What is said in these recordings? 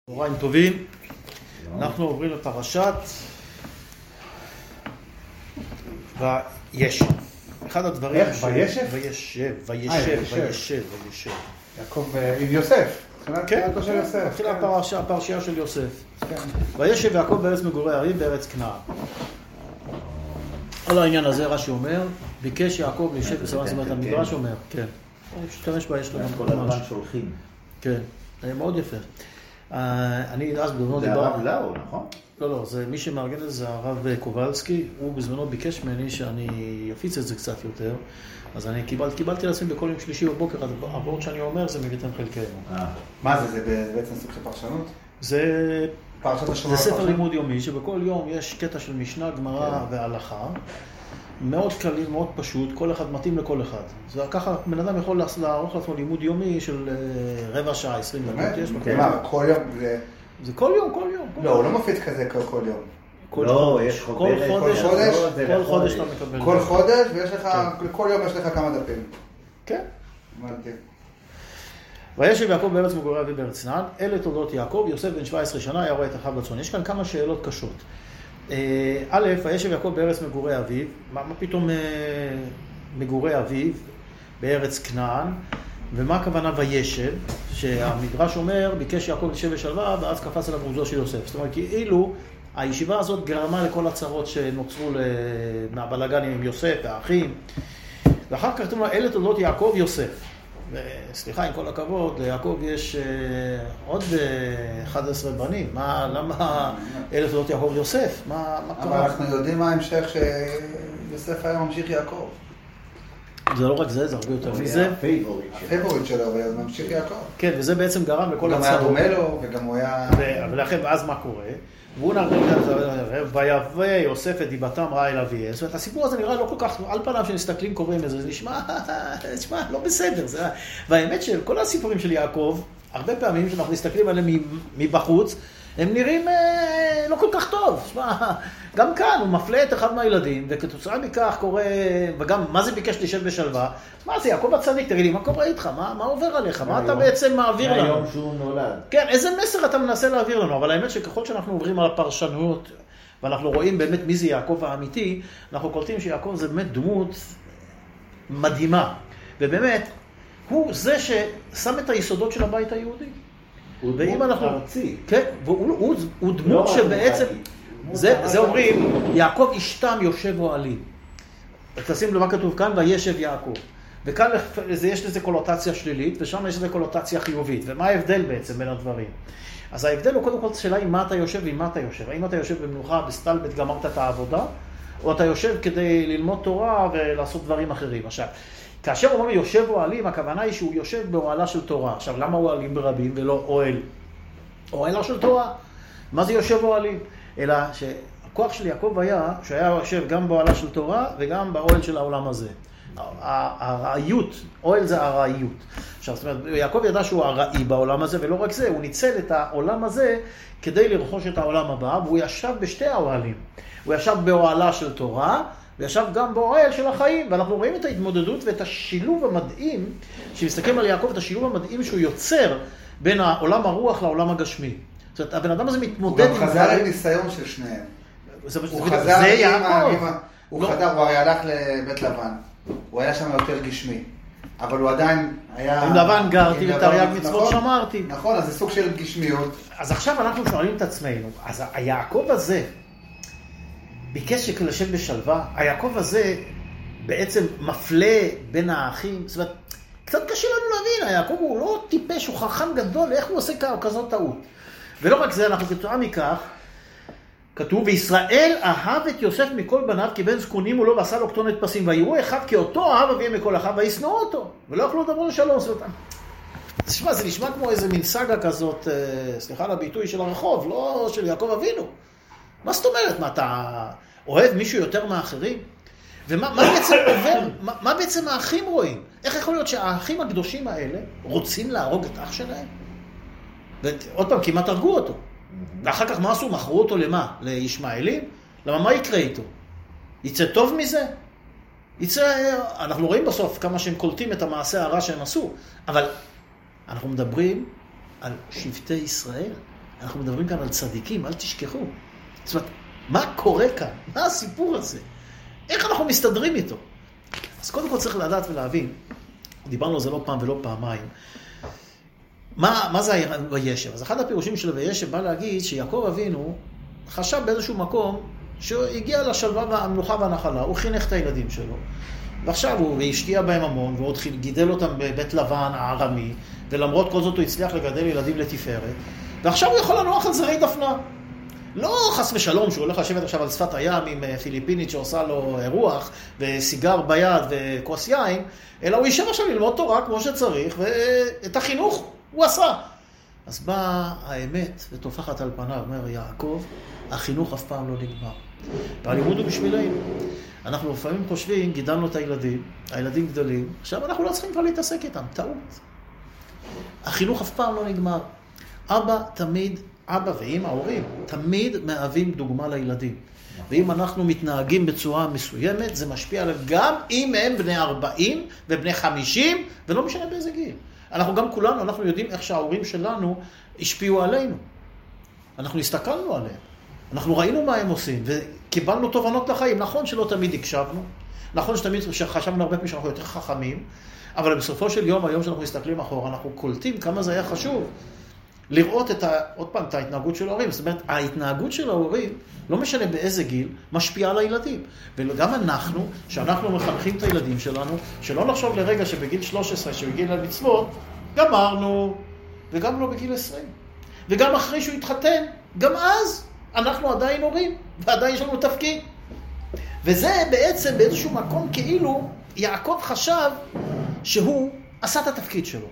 צהריים טובים, אנחנו עוברים לפרשת וישב. אחד הדברים וישב. יעקב עם יוסף. כן, מתחילה הפרשייה של יוסף. וישב יעקב בארץ מגורי ערים בארץ כנען. על העניין הזה רש"י אומר, ביקש יעקב להישב בסבבה, זאת אומרת המדרש אומר, כן. אני משתמש בה, יש לנו כל הזמן שולחים. כן, מאוד יפה. אני אז בזמנו זה הרב לאו, נכון? לא, זה מי שמארגן את זה הרב קובלסקי, הוא בזמנו ביקש ממני שאני אפיץ את זה קצת יותר, אז אני קיבלתי לעצמי בכל יום שלישי בבוקר, הוורד שאני אומר זה מביתם חלקנו. מה זה? זה בעצם סוג של פרשנות? זה ספר לימוד יומי, שבכל יום יש קטע של משנה, גמרא והלכה, מאוד קליל, מאוד פשוט, כל אחד מתאים לכל אחד. זה ככה, בן אדם יכול לערוך לעצמו לימוד יומי של רבע שעה, 20 דקות. מה, כל יום? זה כל יום. לא, הוא לא מפיץ כזה כל יום. לא, יש כל חודש אתה מקבל. כל חודש, ויש לך, כל יום יש לך כמה דפים. כן. אמרתי. וישב יעקב בארץ מגורי אביו בארץ כנען, אלה תולדות יעקב, יוסף בן 17 שנה היה רואה את אחיו בצאן. יש כאן כמה שאלות קשות. א', וישב יעקב בארץ מגורי אביו, מה פתאום מגורי אביו בארץ כנען, ומה הכוונה וישב, שהמדרש אומר, ביקש יעקב לשב בשלווה, ואז קפץ עליו רוזו של יוסף. זאת אומרת, כאילו, הישיבה הזאת גרמה לכל הצרות שנוצרו מהבלגנים עם יוסף והאחים, ואחר כך כתוב לה, אלה תולדות יעקב יוסף. וסליחה, עם כל הכבוד, ליעקב יש עוד 11 בנים. למה אלה תולדות יעקב יוסף? מה קרה? אבל אנחנו יודעים מה ההמשך שיוסף היה ממשיך יעקב. זה לא רק זה, זה הרבה יותר מזה. הפייבוריט שלו, אבל ממשיך יעקב. כן, וזה בעצם גרם לכל הצרות. הוא גם היה דומה לו, וגם הוא היה... ולכן, ואז מה קורה? והוא נראה, ויבא יוסף את דיבתם רעה אל אביהם. זאת אומרת, הסיפור הזה נראה לא כל כך, על פניו שמסתכלים קוראים לזה, זה נשמע, לא בסדר. והאמת שכל הסיפורים של יעקב, הרבה פעמים שאנחנו מסתכלים עליהם מבחוץ, הם נראים לא כל כך טוב. גם כאן הוא מפלה את אחד מהילדים, וכתוצאה מכך קורה, וגם מה זה ביקש לשב בשלווה? מה זה, יעקב הצדיק, תגיד לי, מה קורה איתך? מה עובר עליך? מה אתה בעצם מעביר לנו? מהיום שהוא נולד. כן, איזה מסר אתה מנסה להעביר לנו? אבל האמת שככל שאנחנו עוברים על הפרשנות, ואנחנו רואים באמת מי זה יעקב האמיתי, אנחנו קולטים שיעקב זה באמת דמות מדהימה. ובאמת, הוא זה ששם את היסודות של הבית היהודי. הוא דמות ארצי. כן, והוא דמות שבעצם, זה אומרים, יעקב אשתם יושב אוהלים. תשים למה כתוב כאן, וישב יעקב. וכאן יש לזה קולוטציה שלילית, ושם יש לזה קולוטציה חיובית. ומה ההבדל בעצם בין הדברים? אז ההבדל הוא קודם כל שאלה עם מה אתה יושב ועם מה אתה יושב. האם אתה יושב במנוחה, בסטלבט, גמרת את העבודה, או אתה יושב כדי ללמוד תורה ולעשות דברים אחרים. עכשיו, כאשר אומרים יושב אוהלים, הכוונה היא שהוא יושב באוהלה של תורה. עכשיו, למה אוהלים ברבים ולא אוהל? אוהלה של תורה. מה זה יושב אוהלים? אלא שהכוח של יעקב היה שהיה יושב גם באוהלה של תורה וגם באוהל של העולם הזה. הרעיות, אוהל זה הרעיות. עכשיו, זאת אומרת, יעקב ידע שהוא הרעי בעולם הזה, ולא רק זה, הוא ניצל את העולם הזה כדי לרכוש את העולם הבא, והוא ישב בשתי האוהלים. הוא ישב באוהלה של תורה, וישב גם באוהל של החיים, ואנחנו רואים את ההתמודדות ואת השילוב המדהים, שמסתכלים על יעקב, את השילוב המדהים שהוא יוצר בין העולם הרוח לעולם הגשמי. זאת אומרת, הבן אדם הזה מתמודד עם... הוא חזר עם ניסיון של שניהם. זה יעקב. הוא הרי הלך לבית לבן. הוא היה שם יותר גשמי. אבל הוא עדיין היה... עם לבן גרתי ותרי"ג מצוות שמרתי. נכון, אז זה סוג של גשמיות. אז עכשיו אנחנו שואלים את עצמנו, אז היעקב הזה ביקש לשבת בשלווה, היעקב הזה בעצם מפלה בין האחים, זאת אומרת, קצת קשה לנו להבין, היעקב הוא לא טיפש, הוא חכם גדול, איך הוא עושה כזאת טעות? ולא רק זה, אנחנו כתוצאה מכך, כתוב, וישראל אהב את יוסף מכל בניו, כי בן זקונים הוא לא ועשה לו כתונת פסים, ויראו אחד כי אותו אהב אביהם מכל אחיו, וישנאו אותו, ולא יכלו לדבר לשלום. תשמע, זה נשמע כמו איזה מין סגה כזאת, סליחה על הביטוי של הרחוב, לא של יעקב אבינו. מה זאת אומרת? מה, אתה אוהב מישהו יותר מאחרים? מה בעצם האחים רואים? איך יכול להיות שהאחים הקדושים האלה רוצים להרוג את אח שלהם? ועוד פעם, כמעט הרגו אותו. ואחר כך מה עשו? מכרו אותו למה? לישמעאלים? למה מה יקרה איתו? יצא טוב מזה? אנחנו רואים בסוף כמה שהם קולטים את המעשה הרע שהם עשו. אבל אנחנו מדברים על שבטי ישראל. אנחנו מדברים כאן על צדיקים, אל תשכחו. זאת אומרת, מה קורה כאן? מה הסיפור הזה? איך אנחנו מסתדרים איתו? אז קודם כל צריך לדעת ולהבין, דיברנו על זה לא פעם ולא פעמיים, מה זה וישב? אז אחד הפירושים של וישב בא להגיד שיעקב אבינו חשב באיזשהו מקום שהוא הגיע לשלווה והמנוחה והנחלה, הוא חינך את הילדים שלו, ועכשיו הוא השקיע בהם המון, ועוד גידל אותם בבית לבן הארמי, ולמרות כל זאת הוא הצליח לגדל ילדים לתפארת, ועכשיו הוא יכול לנוח על זרי דפנה. לא חס ושלום שהוא הולך לשבת עכשיו על שפת הים עם פיליפינית שעושה לו אירוח, וסיגר ביד וכוס יין, אלא הוא יישב עכשיו ללמוד תורה כמו שצריך, ואת החינוך הוא עשה. אז באה האמת ותופחת על פניו, אומר יעקב, החינוך אף פעם לא נגמר. והלימוד הוא בשבילנו. אנחנו לפעמים חושבים, גידלנו את הילדים, הילדים גדלים, עכשיו אנחנו לא צריכים כבר להתעסק איתם, טעות. החינוך אף פעם לא נגמר. אבא ואמא, ההורים, תמיד מהווים דוגמה לילדים. ואם אנחנו מתנהגים בצורה מסוימת, זה משפיע עליהם גם אם הם בני 40 ובני 50, ולא משנה באיזה גיל. אנחנו גם כולנו, אנחנו יודעים איך שההורים שלנו השפיעו עלינו. אנחנו הסתכלנו עליהם. אנחנו ראינו מה הם עושים, וקיבלנו תובנות לחיים. נכון שלא תמיד הקשבנו, נכון שתמיד חשבנו הרבה פעמים שאנחנו יותר חכמים, אבל בסופו של יום, היום שאנחנו מסתכלים אחורה, אנחנו קולטים כמה זה היה חשוב. לראות עוד פעם, את ההתנהגות של ההורים. זאת אומרת, ההתנהגות של ההורים, לא משנה באיזה גיל, משפיעה על הילדים. וגם אנחנו, שאנחנו מחנכים את הילדים שלנו, שלא נחשוב לרגע שבגיל 13, שבגיל המצוות, גמרנו, וגם לא בגיל 20. וגם אחרי שהוא התחתן, גם אז אנחנו עדיין הורים, ועדיין יש לנו תפקיד. וזה בעצם באיזשהו מקום כאילו יעקב חשב שהוא עשה את התפקיד שלו.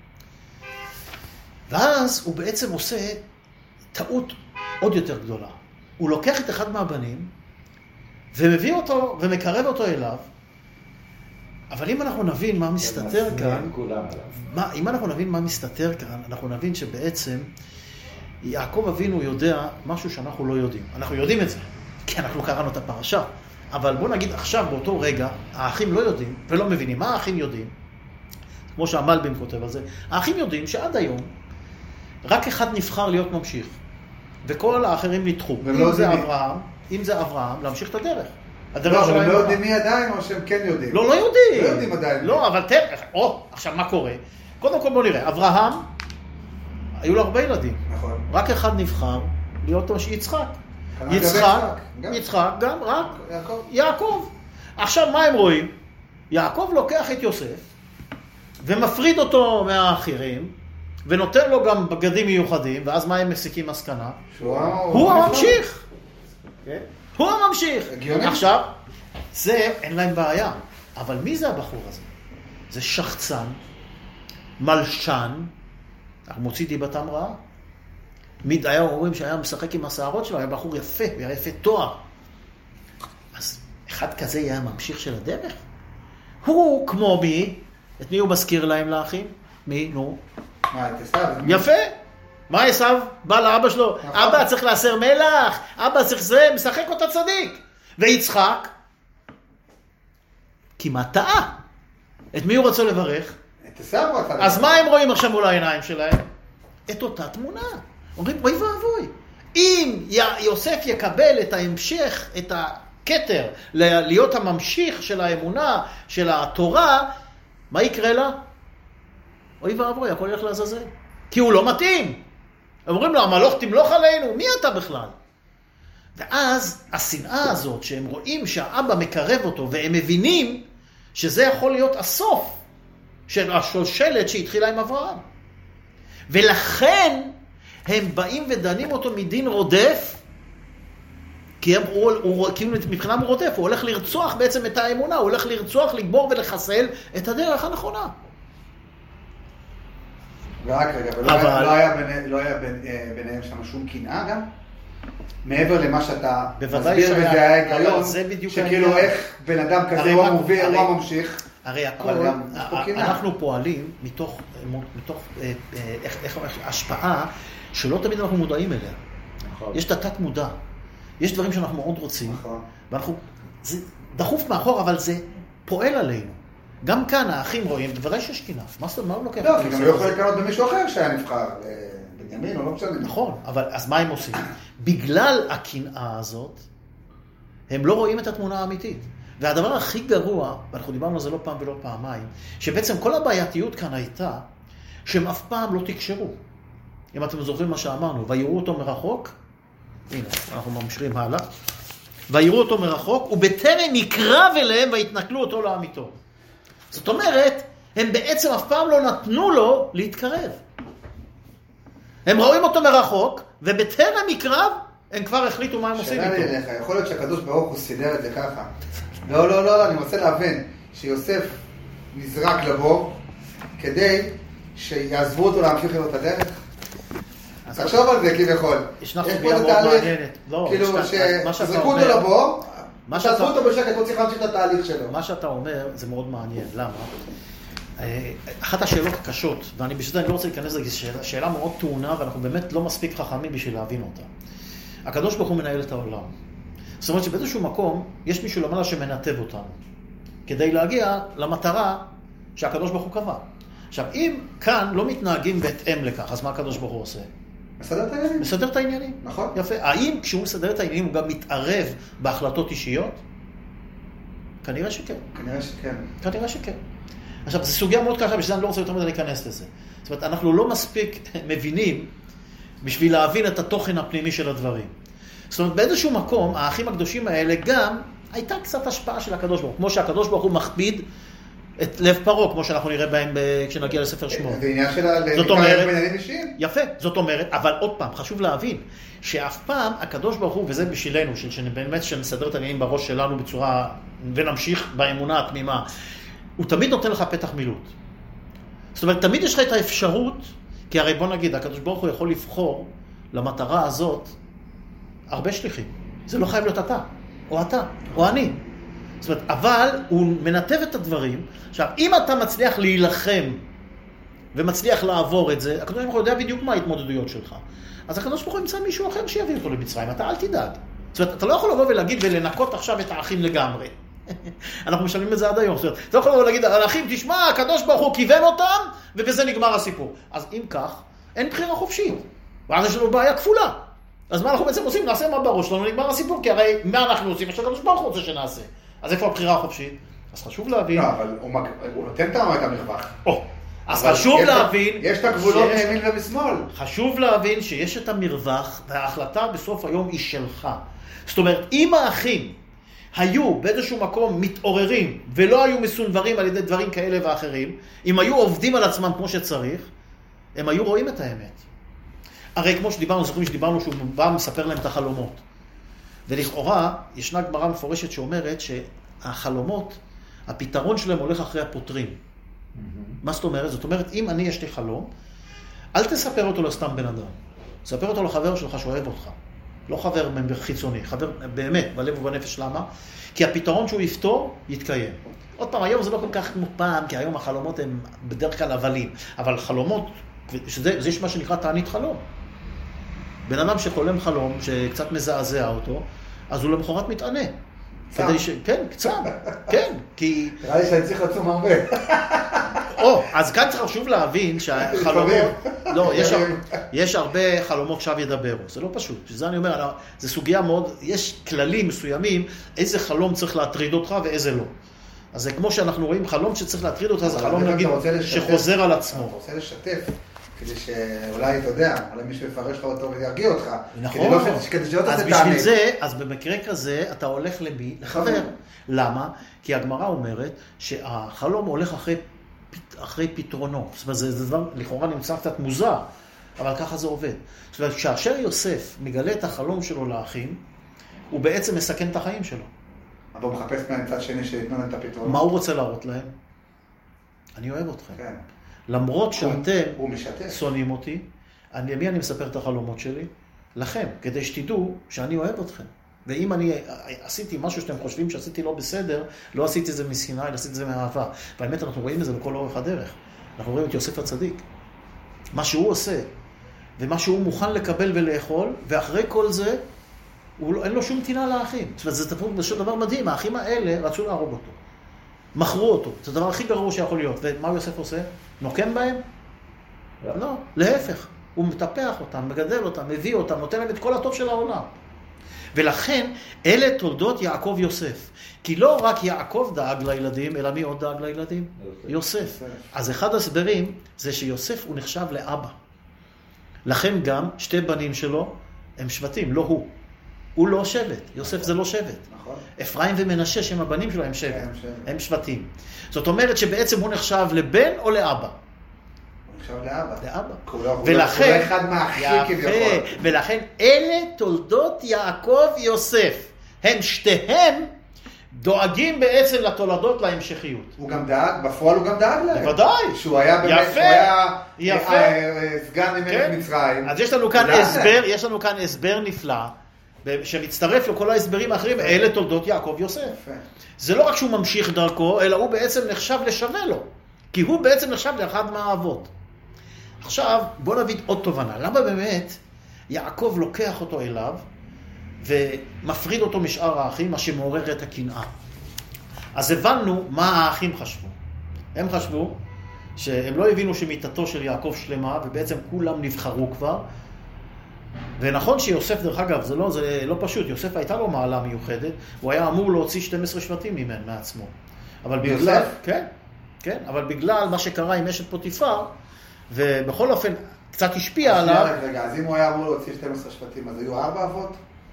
ואז הוא בעצם עושה טעות עוד יותר גדולה. הוא לוקח את אחד מהבנים, ומביא אותו, ומקרב אותו אליו, אבל אם אנחנו נבין מה מסתתר כאן, אם אנחנו נבין מה מסתתר כאן, אנחנו נבין שבעצם יעקב אבינו יודע משהו שאנחנו לא יודעים. אנחנו יודעים את זה, כי אנחנו קראנו את הפרשה. אבל בוא נגיד עכשיו, באותו רגע, האחים לא יודעים, ולא מבינים. מה האחים יודעים? כמו שהמלבים כותב על זה. האחים יודעים שעד היום, רק אחד נבחר להיות ממשיך, וכל האחרים נדחו. אם זה אברהם, להמשיך את הדרך. לא, אבל הם לא יודעים מי עדיין, או שהם כן יודעים? לא יודעים. לא יודעים עדיין. לא, אבל תראה, עכשיו מה קורה? קודם כל בוא נראה, אברהם, היו לו הרבה ילדים. נכון. רק אחד נבחר להיות יצחק. יצחק, גם רק יעקב. עכשיו מה הם רואים? יעקב לוקח את יוסף, ומפריד אותו מהאחרים, ונותן לו גם בגדים מיוחדים, ואז מה הם מסיקים מסקנה? הוא הממשיך. הוא הממשיך. עכשיו, זה אין להם בעיה. אבל מי זה הבחור הזה? זה שחצן, מלשן, אנחנו מוציא דיבתם רעה. היה אומרים שהיה משחק עם השערות שלו, היה בחור יפה, היה יפה תואר. אז אחד כזה יהיה הממשיך של הדרך? הוא כמו מי? את מי הוא מזכיר להם לאחים? מי? נו. מה, את עשיו? יפה. מה עשיו? בא לאבא שלו. אבא צריך לעשר מלח, אבא צריך זה, משחק אותה צדיק. ויצחק? כמעט טעה. את מי הוא רוצה לברך? את עשיו. אז מה הם רואים עכשיו מול העיניים שלהם? את אותה תמונה. אומרים, אוי ואבוי. אם יוסף יקבל את ההמשך, את הכתר, להיות הממשיך של האמונה, של התורה, מה יקרה לה? אוי ואבוי, הכל ילך לעזאזל. כי הוא לא מתאים. אומרים לו, המלוך תמלוך עלינו, מי אתה בכלל? ואז השנאה הזאת, שהם רואים שהאבא מקרב אותו, והם מבינים שזה יכול להיות הסוף של השושלת שהתחילה עם אברהם. ולכן הם באים ודנים אותו מדין רודף, כי מבחינם הוא רודף, הוא הולך לרצוח בעצם את האמונה, הוא הולך לרצוח, לגבור ולחסל את הדרך הנכונה. ורק רגע, לא היה ביניהם שם שום קנאה גם? מעבר למה שאתה מסביר וזה היה היגיון, שכאילו איך בן אדם כזה הוא הממשיך. הרי הכל, אנחנו פועלים מתוך השפעה שלא תמיד אנחנו מודעים אליה. יש את התת מודע, יש דברים שאנחנו מאוד רוצים, זה דחוף מאחור, אבל זה פועל עלינו. גם כאן האחים רואים, בוודאי שיש קנאה. מה הוא לוקח? לא, כי גם לא יכול לקנות במישהו אחר שהיה נבחר. בנימין, או לא משנה. נכון, אבל אז מה הם עושים? בגלל הקנאה הזאת, הם לא רואים את התמונה האמיתית. והדבר הכי גרוע, ואנחנו דיברנו על זה לא פעם ולא פעמיים, שבעצם כל הבעייתיות כאן הייתה, שהם אף פעם לא תקשרו. אם אתם זוכרים מה שאמרנו, ויראו אותו מרחוק, הנה, אנחנו ממשיכים הלאה, ויראו אותו מרחוק, ובטרם יקרב אליהם ויתנכלו אותו לאמיתו. זאת אומרת, הם בעצם אף פעם לא נתנו לו להתקרב. הם רואים אותו מרחוק, ובטרם יקרב, הם כבר החליטו מה הם עושים איתו. שאלה לי אליך, יכול להיות שהקדוש ברוך הוא סידר את זה ככה. לא, אני רוצה להבין שיוסף נזרק לבור, כדי שיעזבו אותו להמשיך לו את הדרך. תחשוב על זה כביכול. יש סוגיה מאוד מעניינת. כאילו שזרקו אותו לבור, תעזבו אותו בשקט, הוא צריך להמשיך את התהליך שלו. מה שאתה אומר זה מאוד מעניין. למה? אחת השאלות הקשות, ואני בשביל זה אני לא רוצה להיכנס לזה, זו שאלה מאוד טעונה, ואנחנו באמת לא מספיק חכמים בשביל להבין אותה. הקדוש ברוך הוא מנהל את העולם. זאת אומרת שבאיזשהו מקום יש מישהו למעלה שמנתב אותנו, כדי להגיע למטרה שהקדוש ברוך הוא קבע. עכשיו, אם כאן לא מתנהגים בהתאם לכך, אז מה הקדוש ברוך הוא עושה? מסדר את העניינים. מסדר את העניינים. נכון. יפה. האם כשהוא מסדר את העניינים הוא גם מתערב בהחלטות אישיות? כנראה שכן. כנראה שכן. עכשיו, זו סוגיה מאוד קשה, בשביל זה אני לא רוצה יותר מדי להיכנס לזה. זאת אומרת, אנחנו לא מספיק מבינים בשביל להבין את התוכן הפנימי של הדברים. זאת אומרת, באיזשהו מקום, האחים הקדושים האלה גם הייתה קצת השפעה של הקדוש ברוך הוא. כמו שהקדוש ברוך הוא מכביד את לב פרעה, כמו שאנחנו נראה בהם כשנגיע לספר שמות. זה עניין שלה להתקרב בעניינים אישיים. יפה, זאת אומרת, אבל עוד פעם, חשוב להבין, שאף פעם הקדוש ברוך הוא, וזה בשבילנו, שבאמת שנסדר את העניינים בראש שלנו בצורה, ונמשיך באמונה התמימה, הוא תמיד נותן לך פתח מילוט. זאת אומרת, תמיד יש לך את האפשרות, כי הרי בוא נגיד, הקדוש ברוך הוא יכול לבחור למטרה הזאת הרבה שליחים. זה לא חייב להיות אתה, או אני. זאת אומרת, אבל הוא מנתב את הדברים. עכשיו, אם אתה מצליח להילחם ומצליח לעבור את זה, הקדוש ברוך הוא יודע בדיוק מה ההתמודדויות שלך. אז הקדוש ברוך הוא ימצא מישהו אחר שיביא אותו למצרים, אתה אל תדאג. זאת אומרת, אתה לא יכול לבוא ולהגיד ולנקות עכשיו את האחים לגמרי. אנחנו משלמים את זה עד היום. זאת אומרת, אתה לא יכול לבוא ולהגיד, האחים, תשמע, הקדוש ברוך הוא כיוון אותם, ובזה נגמר הסיפור. אז אם כך, אין בחירה חופשית. ואז יש לנו בעיה כפולה. אז מה אנחנו בעצם עושים? נעשה מה בראש שלנו, נגמר הסיפור, כי הרי מה אנחנו עושים? יש הקדוש ברוך הוא רוצה שנעשה. אז איפה הבחירה החופשית? אז חשוב להבין... לא, אבל הוא נותן את המרווח. אז חשוב להבין... יש את הגבולות מימין ומשמאל. חשוב להבין שיש את המרווח, וההחלטה בסוף היום היא שלך. זאת אומרת, אם האחים היו באיזשהו מקום מתעוררים, ולא היו מסונברים על ידי דברים כאלה ואחרים, אם היו עובדים על עצמם כמו שצריך, הם היו רואים את האמת. הרי כמו שדיברנו, זוכרים שדיברנו שהוא בא מספר להם את החלומות. ולכאורה, ישנה גמרא מפורשת שאומרת שהחלומות, הפתרון שלהם הולך אחרי הפותרים. מה זאת אומרת? זאת אומרת, אם אני יש לי חלום, אל תספר אותו לסתם בן אדם. ספר אותו לחבר שלך שאוהב אותך. לא חבר חיצוני, חבר באמת, בלב ובנפש. למה? כי הפתרון שהוא יפתור, יתקיים. עוד פעם, היום זה לא כל כך כמו פעם, כי היום החלומות הם בדרך כלל הבלים. אבל חלומות, זה יש מה שנקרא תענית חלום. בן אדם שחולם חלום, שקצת מזעזע אותו, אז הוא למחרת מתענה. כדי כן, קצת, כן, כי... נראה לי שאני צריך לצום הרבה. אז כאן צריך חשוב להבין שהחלומות... לא, יש הרבה חלומות שווא ידברו, זה לא פשוט. שזה אני אומר, זה סוגיה מאוד... יש כללים מסוימים, איזה חלום צריך להטריד אותך ואיזה לא. אז זה כמו שאנחנו רואים חלום שצריך להטריד אותך, זה חלום נגיד שחוזר על עצמו. אתה רוצה לשתף, כדי שאולי אתה יודע, אולי מישהו יפרש לך אותו וירגיע אותך. נכון. אז בשביל זה, אז במקרה כזה, אתה הולך למי? לחבר. למה? כי הגמרא אומרת שהחלום הולך אחרי פתרונו. זאת אומרת, זה דבר לכאורה נמצא קצת מוזר, אבל ככה זה עובד. זאת אומרת, כאשר יוסף מגלה את החלום שלו לאחים, הוא בעצם מסכן את החיים שלו. אבל הוא מחפש מהצד שני שיתנו להם את הפתרונות. מה הוא רוצה להראות להם? אני אוהב אתכם. כן. למרות שאתם שונאים אותי, למי אני מספר את החלומות שלי? לכם, כדי שתדעו שאני אוהב אתכם. ואם אני עשיתי משהו שאתם חושבים שעשיתי לא בסדר, לא עשיתי את זה משנאה, אלא עשיתי את זה מאהבה. והאמת, אנחנו רואים את זה בכל אורך הדרך. אנחנו רואים את יוסף הצדיק. מה שהוא עושה, ומה שהוא מוכן לקבל ולאכול, ואחרי כל זה, אין לו שום טינה לאחים. זאת אומרת, זה דבר מדהים. האחים האלה רצו להרוג אותו. מכרו אותו. זה הדבר הכי גרוע שיכול להיות. ומה יוסף עושה? נוקם בהם? לא, להפך. הוא מטפח אותם, מגדל אותם, מביא אותם, נותן להם את כל הטוב של העולם. ולכן, אלה תולדות יעקב יוסף. כי לא רק יעקב דאג לילדים, אלא מי עוד דאג לילדים? יוסף. אז אחד הסברים זה שיוסף הוא נחשב לאבא. לכן גם שתי בנים שלו הם שבטים, לא הוא. הוא לא שבט, יוסף זה לא שבט. אפרים ומנשה שהם הבנים שלו הם שבט, הם שבטים. זאת אומרת שבעצם הוא נחשב לבן או לאבא? עכשיו לאבא. לאבא. ולכן, אחד מהאחים כביכול. ולכן אלה תולדות יעקב יוסף. הם שתיהם דואגים בעצם לתולדות להמשכיות. הוא גם דאג, בפועל הוא גם דאג להם. בוודאי. שהוא היה באמת, שהוא היה סגן מלך מצרים. אז יש לנו כאן הסבר נפלא, שמצטרף לכל ההסברים האחרים, אלה תולדות יעקב יוסף. זה לא רק שהוא ממשיך דרכו, אלא הוא בעצם נחשב לשווה לו. כי הוא בעצם נחשב לאחד מהאבות. עכשיו, בוא נביא עוד תובנה. למה באמת יעקב לוקח אותו אליו ומפריד אותו משאר האחים, מה שמעורר את הקנאה? אז הבנו מה האחים חשבו. הם חשבו שהם לא הבינו שמיתתו של יעקב שלמה, ובעצם כולם נבחרו כבר. ונכון שיוסף, דרך אגב, זה לא פשוט. יוסף הייתה לו מעלה מיוחדת, הוא היה אמור להוציא 12 שבטים מעצמו. אבל בגלל, כן, אבל בגלל מה שקרה עם אשת פוטיפר, ובכל אופן קצת השפיע עליו. רגע, אז אם הוא היה אמור להוציא 12 שבטים, אז היו 4 אבות?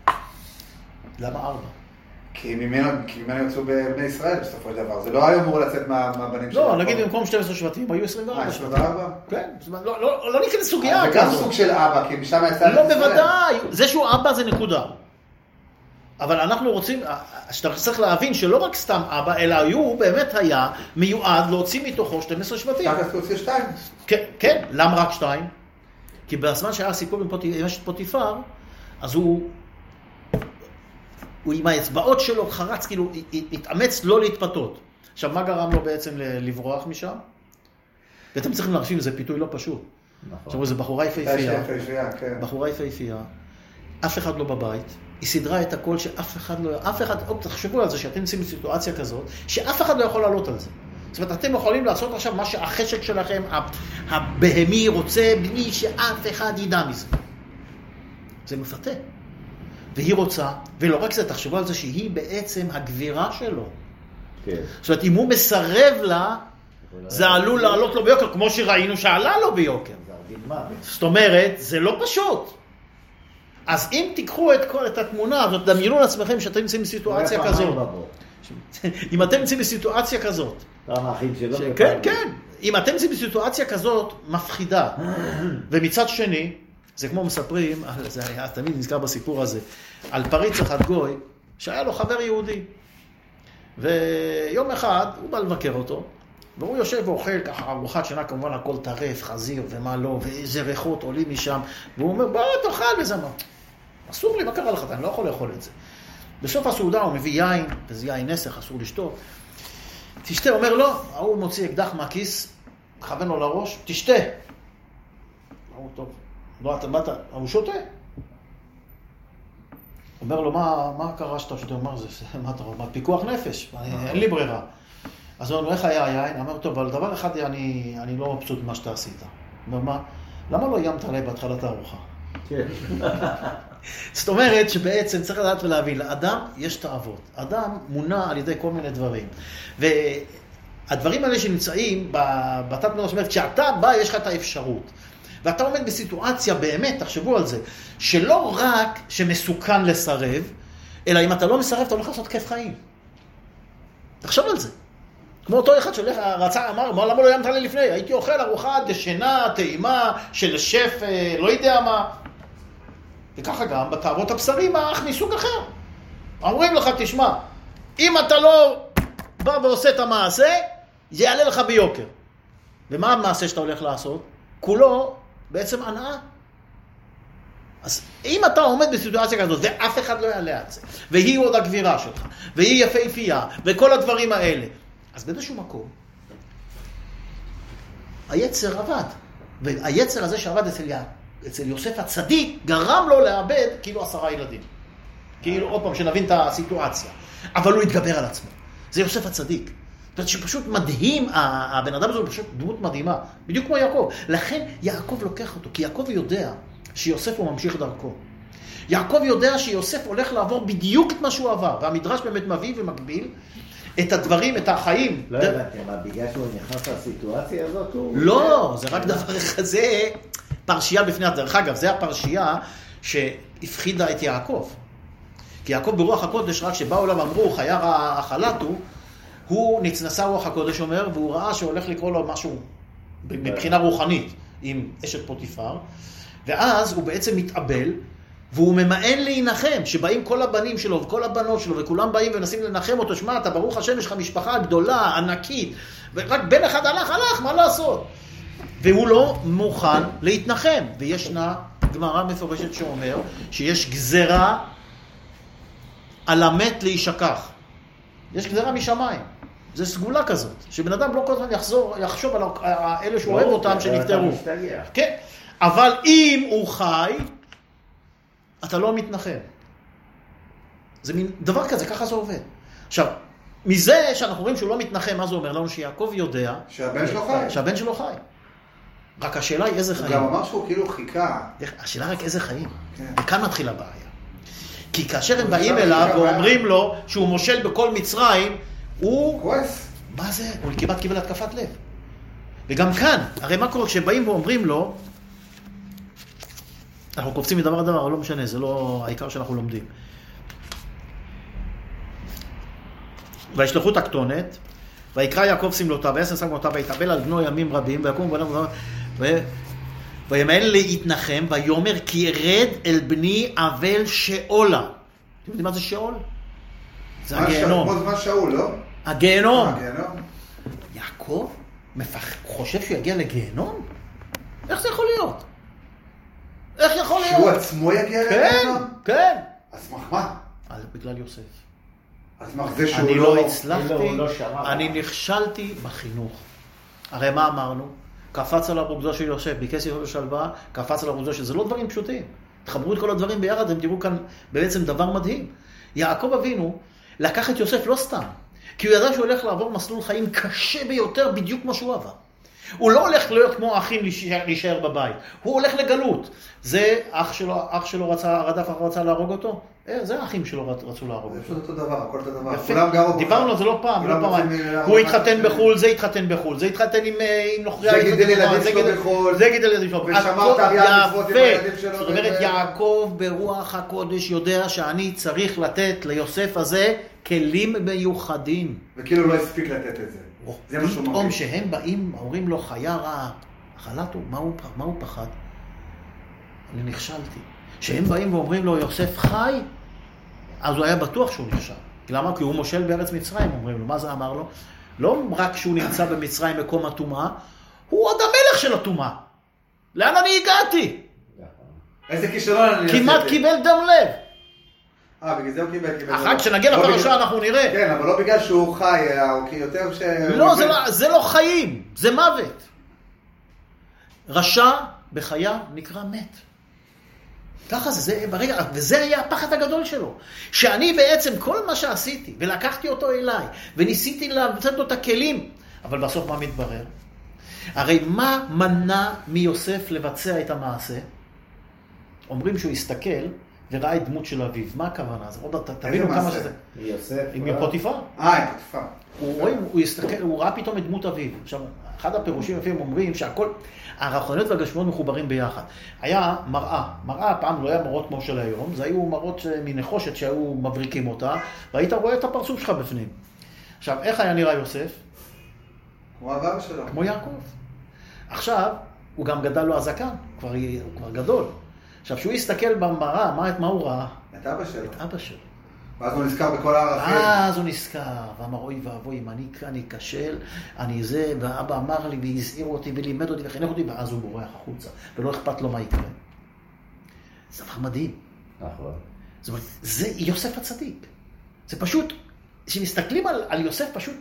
למה 4? כי ממנו יוצאו בני ישראל בסופו של דבר. זה לא היה אמור לצאת מהבנים שלו. לא, נגיד במקום 12 שבטים, היו 24 שבטים. 24? כן, לא ניכנס סוגיה כזאת. זה גם סוג של אבא, כי משם יצא לא, בוודאי. זה שהוא אבא זה נקודה. אבל אנחנו רוצים, שאתה צריך להבין שלא רק סתם אבא, אלא הוא באמת היה מיועד להוציא מתוכו 12 שבטים. רק אז תוציא 2. כן, למה רק 2? כי בזמן שהיה סיפור עם אשת פוטיפר, אז הוא עם האצבעות שלו חרץ, כאילו, התאמץ לא להתפתות. עכשיו, מה גרם לו בעצם לברוח משם? ואתם צריכים להרשים, זה פיתוי לא פשוט. עכשיו, זה בחורה יפהפייה. בחורה יפהפייה. אף אחד לא בבית. היא סדרה את הכל שאף אחד לא... תחשבו על זה שאתם נמצאים בסיטואציה כזאת, שאף אחד לא יכול לעלות על זה. זאת אומרת, אתם יכולים לעשות עכשיו מה שהחשק שלכם, הבהמי רוצה, בלי שאף אחד ידע מזה. זה מפתה. והיא רוצה, ולא רק זה, תחשבו על זה שהיא בעצם הגבירה שלו. כן. זאת אומרת, אם הוא מסרב לה, זה עלול לעלות לו ביוקר, כמו שראינו שעלה לו ביוקר. זאת אומרת, זה לא פשוט. אז אם תיקחו את התמונה הזאת, דמיינו לעצמכם שאתם נמצאים בסיטואציה כזאת. אם אתם נמצאים בסיטואציה כזאת. כן, כן. אם אתם נמצאים בסיטואציה כזאת, מפחידה. ומצד שני, זה כמו מספרים, זה היה תמיד נזכר בסיפור הזה, על פריץ אחד גוי, שהיה לו חבר יהודי. ויום אחד הוא בא לבקר אותו, והוא יושב ואוכל ככה ארוחת שינה, כמובן הכל טרף, חזיר ומה לא, ואיזה ריחות עולים משם, והוא אומר, בוא תאכל, וזה מה. אסור לי, מה קרה לך? אני לא יכול לאכול את זה. בסוף הסעודה הוא מביא יין, וזה יין נסך, אסור לשתות. תשתה, אומר לו, הוא מוציא אקדח מהכיס, מכוון לו לראש, תשתה. הוא טוב. לא, הוא שותה. אומר לו, מה קרה שאתה שותה? הוא אומר, מה אתה רואה? פיקוח נפש, אין לי ברירה. אז הוא אומר, איך היה היין? אמר, טוב, אבל דבר אחד אני לא מבסוט ממה שאתה עשית. הוא אומר, למה לא איימת עליי בהתחלת הארוחה? כן. זאת אומרת שבעצם צריך לדעת ולהבין, לאדם יש תאוות. אדם מונע על ידי כל מיני דברים. והדברים האלה שנמצאים בתת מודע, זאת אומרת, כשאתה בא, יש לך את האפשרות. ואתה עומד בסיטואציה, באמת, תחשבו על זה, שלא רק שמסוכן לסרב, אלא אם אתה לא מסרב, אתה הולך לעשות כיף חיים. תחשוב על זה. כמו אותו אחד שהולך, רצה, אמר, למה לא איימת לי לפני? הייתי אוכל ארוחה דשנה, טעימה, של שף, לא יודע מה. וככה גם בתאוות הבשרים, אך מסוג אחר. אומרים לך, תשמע, אם אתה לא בא ועושה את המעשה, זה יעלה לך ביוקר. ומה המעשה שאתה הולך לעשות? כולו בעצם הנאה. אז אם אתה עומד בסיטואציה כזאת, ואף אחד לא יעלה על זה, והיא עוד הגבירה שלך, והיא יפהפייה, וכל הדברים האלה, אז באיזשהו מקום, היצר עבד. והיצר הזה שעבד אצל יוסף הצדיק, גרם לו לאבד כאילו 10 ילדים. כאילו, עוד פעם, שנבין את הסיטואציה. אבל הוא התגבר על עצמו. זה יוסף הצדיק. זאת אומרת שפשוט מדהים, הבן אדם הזה הוא פשוט דמות מדהימה, בדיוק כמו יעקב. לכן יעקב לוקח אותו, כי יעקב יודע שיוסף הוא ממשיך דרכו. יעקב יודע שיוסף הולך לעבור בדיוק את מה שהוא עבר, והמדרש באמת מביא ומקביל את הדברים, את החיים. לא הבנתי, אבל בגלל שהוא נכנס לסיטואציה הזאת הוא... לא, זה רק דבר כזה, פרשייה בפני הדרך אגב, זה הפרשייה שהפחידה את יעקב. כי יעקב ברוח הקודש, רק שבאו אליו אמרו, חייר החלטו, הוא נצנסה רוח הקודש אומר, והוא ראה שהולך לקרוא לו משהו מבחינה רוחנית עם אשת פוטיפר, ואז הוא בעצם מתאבל, והוא ממאן להינחם, שבאים כל הבנים שלו וכל הבנות שלו, וכולם באים ונסים לנחם אותו, שמע, אתה ברוך השם, יש לך משפחה גדולה, ענקית, ורק בן אחד הלך, מה לעשות? והוא לא מוכן להתנחם, וישנה גמרא מפורשת שאומר, שיש גזרה על המת להישכח. יש גזרה משמיים. זה סגולה כזאת, שבן אדם לא כל הזמן יחשוב על אלה שהוא אוהב אותם שנפטרו. כן, אבל אם הוא חי, אתה לא מתנחם. זה מין דבר כזה, ככה זה עובד. עכשיו, מזה שאנחנו רואים שהוא לא מתנחם, מה זה אומר לנו? שיעקב יודע שהבן שלו חי. רק השאלה היא איזה חיים. הוא גם אמר שהוא כאילו חיכה. השאלה רק איזה חיים. וכאן מתחיל הבעיה. כי כאשר הם באים אליו ואומרים לו שהוא מושל בכל מצרים, הוא... כועס. מה זה? הוא כמעט קיבל התקפת לב. וגם כאן, הרי מה קורה כשבאים ואומרים לו, אנחנו קופצים מדבר לדבר, אבל לא משנה, זה לא העיקר שאנחנו לומדים. וישלחו את הכתונת, ויקרא יעקב סמלותיו, וישם סמלותיו, ויתאבל על בנו ימים רבים, ויקום בנו, וימאן להתנחם, ויאמר כי ירד אל בני אבל שאולה. אתם יודעים מה זה שאול? זה הגיהנום. כמו זמן שאול, לא? הגיהנום. יעקב חושב שהוא יגיע לגיהנום? איך זה יכול להיות? איך יכול להיות? שהוא עצמו יגיע לגיהנום? כן. אז מה? בגלל יוסף. אז זה שהוא אני לא הצלחתי, אני נכשלתי בחינוך. הרי מה אמרנו? קפץ על הרוגזו של יוסף, ביקש יוסף שלווה, קפץ על הרוגזו של... זה לא דברים פשוטים. תחברו את כל הדברים ביחד, הם תראו כאן בעצם דבר מדהים. יעקב אבינו לקח את יוסף לא סתם, כי הוא ידע שהוא הולך לעבור מסלול חיים קשה ביותר בדיוק כמו שהוא עבר. הוא לא הולך להיות כמו האחים להישאר בבית, הוא הולך לגלות. זה אח שלו רצה להרוג אותו? זה האחים שלו רצו להרוג אותו. זה אותו דבר, הכל אותו דבר. דיברנו על זה לא פעם, לא פעם. הוא התחתן בחול, זה התחתן בחול, זה התחתן עם נוכריה. זה גידל ילדים שלו בחול. זה גידל ילדים שלו. ושמר תרי"ג מצוות עם הילדים שלו. זאת אומרת, יעקב ברוח הקודש יודע שאני צריך לתת ליוסף הזה כלים מיוחדים. וכאילו לא הספיק לתת את זה. זה מה שהוא פתאום שהם באים, אומרים לו חייר החלטו, מה הוא פחד? אני נכשלתי. שהם באים ואומרים לו יוסף חי, אז הוא היה בטוח שהוא נכשל. למה? כי הוא מושל בארץ מצרים, אומרים לו. מה זה אמר לו? לא רק שהוא נמצא במצרים מקום הטומאה, הוא עוד המלך של הטומאה. לאן אני הגעתי? איזה כישלון אני עשיתי. כמעט קיבל דם לב. בגלל זה הוא קיבל. אחר כשנגיע לפרשה אנחנו נראה. כן, אבל לא בגלל שהוא חי, אלא כי יותר ש... לא, זה לא חיים, זה מוות. רשע בחייו נקרא מת. ככה זה ברגע, וזה היה הפחד הגדול שלו. שאני בעצם כל מה שעשיתי, ולקחתי אותו אליי, וניסיתי לתת לו את הכלים, אבל בסוף מה מתברר? הרי מה מנע מיוסף לבצע את המעשה? אומרים שהוא הסתכל וראה את דמות של אביו. מה הכוונה? תבינו כמה שזה... מיוסף? עם פוטיפר. עם פוטיפר. הוא הסתכל, הוא ראה פתאום את דמות אביו. עכשיו, אחד הפירושים לפעמים אומרים שהכל... הרוחניות והגשמיות מחוברים ביחד. היה מראה פעם לא היה מראות כמו של היום, זה היו מראות מנחושת שהיו מבריקים אותה, והיית רואה את הפרצוף שלך בפנים. עכשיו, איך היה נראה יוסף? כמו אבא שלו. כמו יעקב. עכשיו, הוא גם גדל לו הזקן, הוא כבר גדול. עכשיו, כשהוא הסתכל במראה, מה הוא ראה? את אבא שלו. את אבא שלו. ואז הוא נזכר בכל הערכים. אז הוא נזכר, ואמר, אוי ואבוי, אם אני כשל, אני זה, ואבא אמר לי, והזהיר אותי, ולימד אותי, וחינך אותי, ואז הוא בורח החוצה, ולא אכפת לו מה יקרה. זה דבר מדהים. נכון. זאת אומרת, זה יוסף הצדיק. זה פשוט, כשמסתכלים על יוסף פשוט,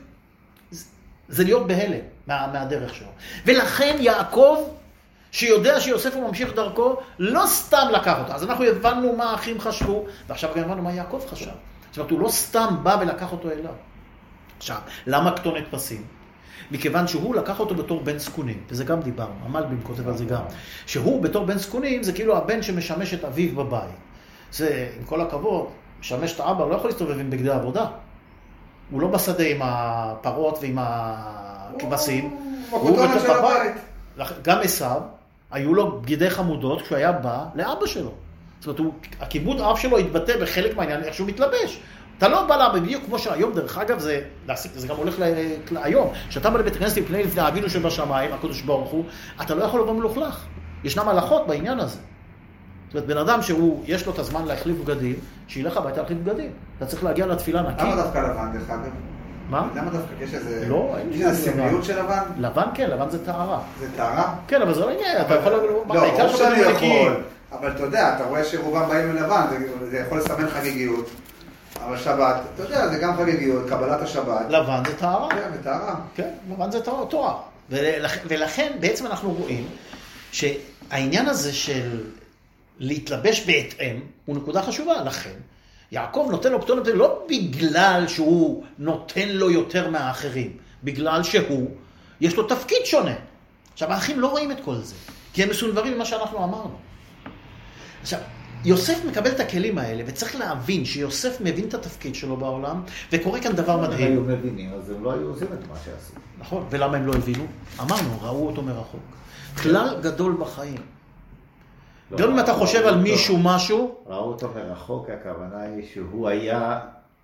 זה להיות בהלם מהדרך שלו. ולכן יעקב, שיודע שיוסף הוא ממשיך דרכו, לא סתם לקח אותה. אז אנחנו הבנו מה האחים חשבו, ועכשיו גם הבנו מה יעקב חשב. זאת אומרת, הוא לא סתם בא ולקח אותו אליו. עכשיו, למה כתונת פסים? מכיוון שהוא לקח אותו בתור בן זקונים, וזה גם דיברנו, המלבים כותב על זה גם, שהוא בתור בן זקונים זה כאילו הבן שמשמש את אביו בבית. זה, עם כל הכבוד, משמש את האבא, לא יכול להסתובב עם בגדי עבודה. הוא לא בשדה עם הפרות ועם הכבשים. הוא בתוך הבית. גם עשיו, היו לו בגידי חמודות כשהוא היה בא לאבא שלו. זאת אומרת, הכיבוד אב שלו התבטא בחלק מהעניין איך שהוא מתלבש. אתה לא בא לאבא, בדיוק כמו שהיום, דרך אגב, זה גם הולך היום. כשאתה בא לבית הכנסת לפני אבינו שבשמיים, הקדוש ברוך הוא, אתה לא יכול לבוא מלוכלך. ישנם הלכות בעניין הזה. זאת אומרת, בן אדם יש לו את הזמן להחליף בגדים, שילך הביתה להחליף בגדים. אתה צריך להגיע לתפילה נקי. למה דווקא לבן, דרך אגב? מה? למה דווקא? יש איזה... לא, יש איזה סמליות של לבן? לבן כן, לבן זה טהרה. זה טהרה? כן, אבל זה לא עניין, אתה יכול... לא, ברור שאני יכול. אבל אתה יודע, אתה רואה שרובם באים ללבן, זה יכול לסמן חגיגיות. אבל שבת, אתה יודע, זה גם חגיגיות, קבלת השבת. לבן זה טהרה. כן, זה טהרה. כן, לבן זה תורה. ולכן בעצם אנחנו רואים שהעניין הזה של להתלבש בהתאם הוא נקודה חשובה. לכן יעקב נותן לו פתאום לא בגלל שהוא נותן לו יותר מהאחרים, בגלל יש לו תפקיד שונה. עכשיו האחים לא רואים את כל זה, כי הם מסונברים ממה שאנחנו אמרנו. עכשיו, יוסף מקבל את הכלים האלה, וצריך להבין שיוסף מבין את התפקיד שלו בעולם, וקורה כאן דבר מדהים. הם היו מבינים, אז הם לא היו עושים את מה שעשו. נכון, ולמה הם לא הבינו? אמרנו, ראו אותו מרחוק. כלל גדול בחיים. גם אם אתה חושב על מישהו משהו... ראו אותו מרחוק, הכוונה היא שהוא היה...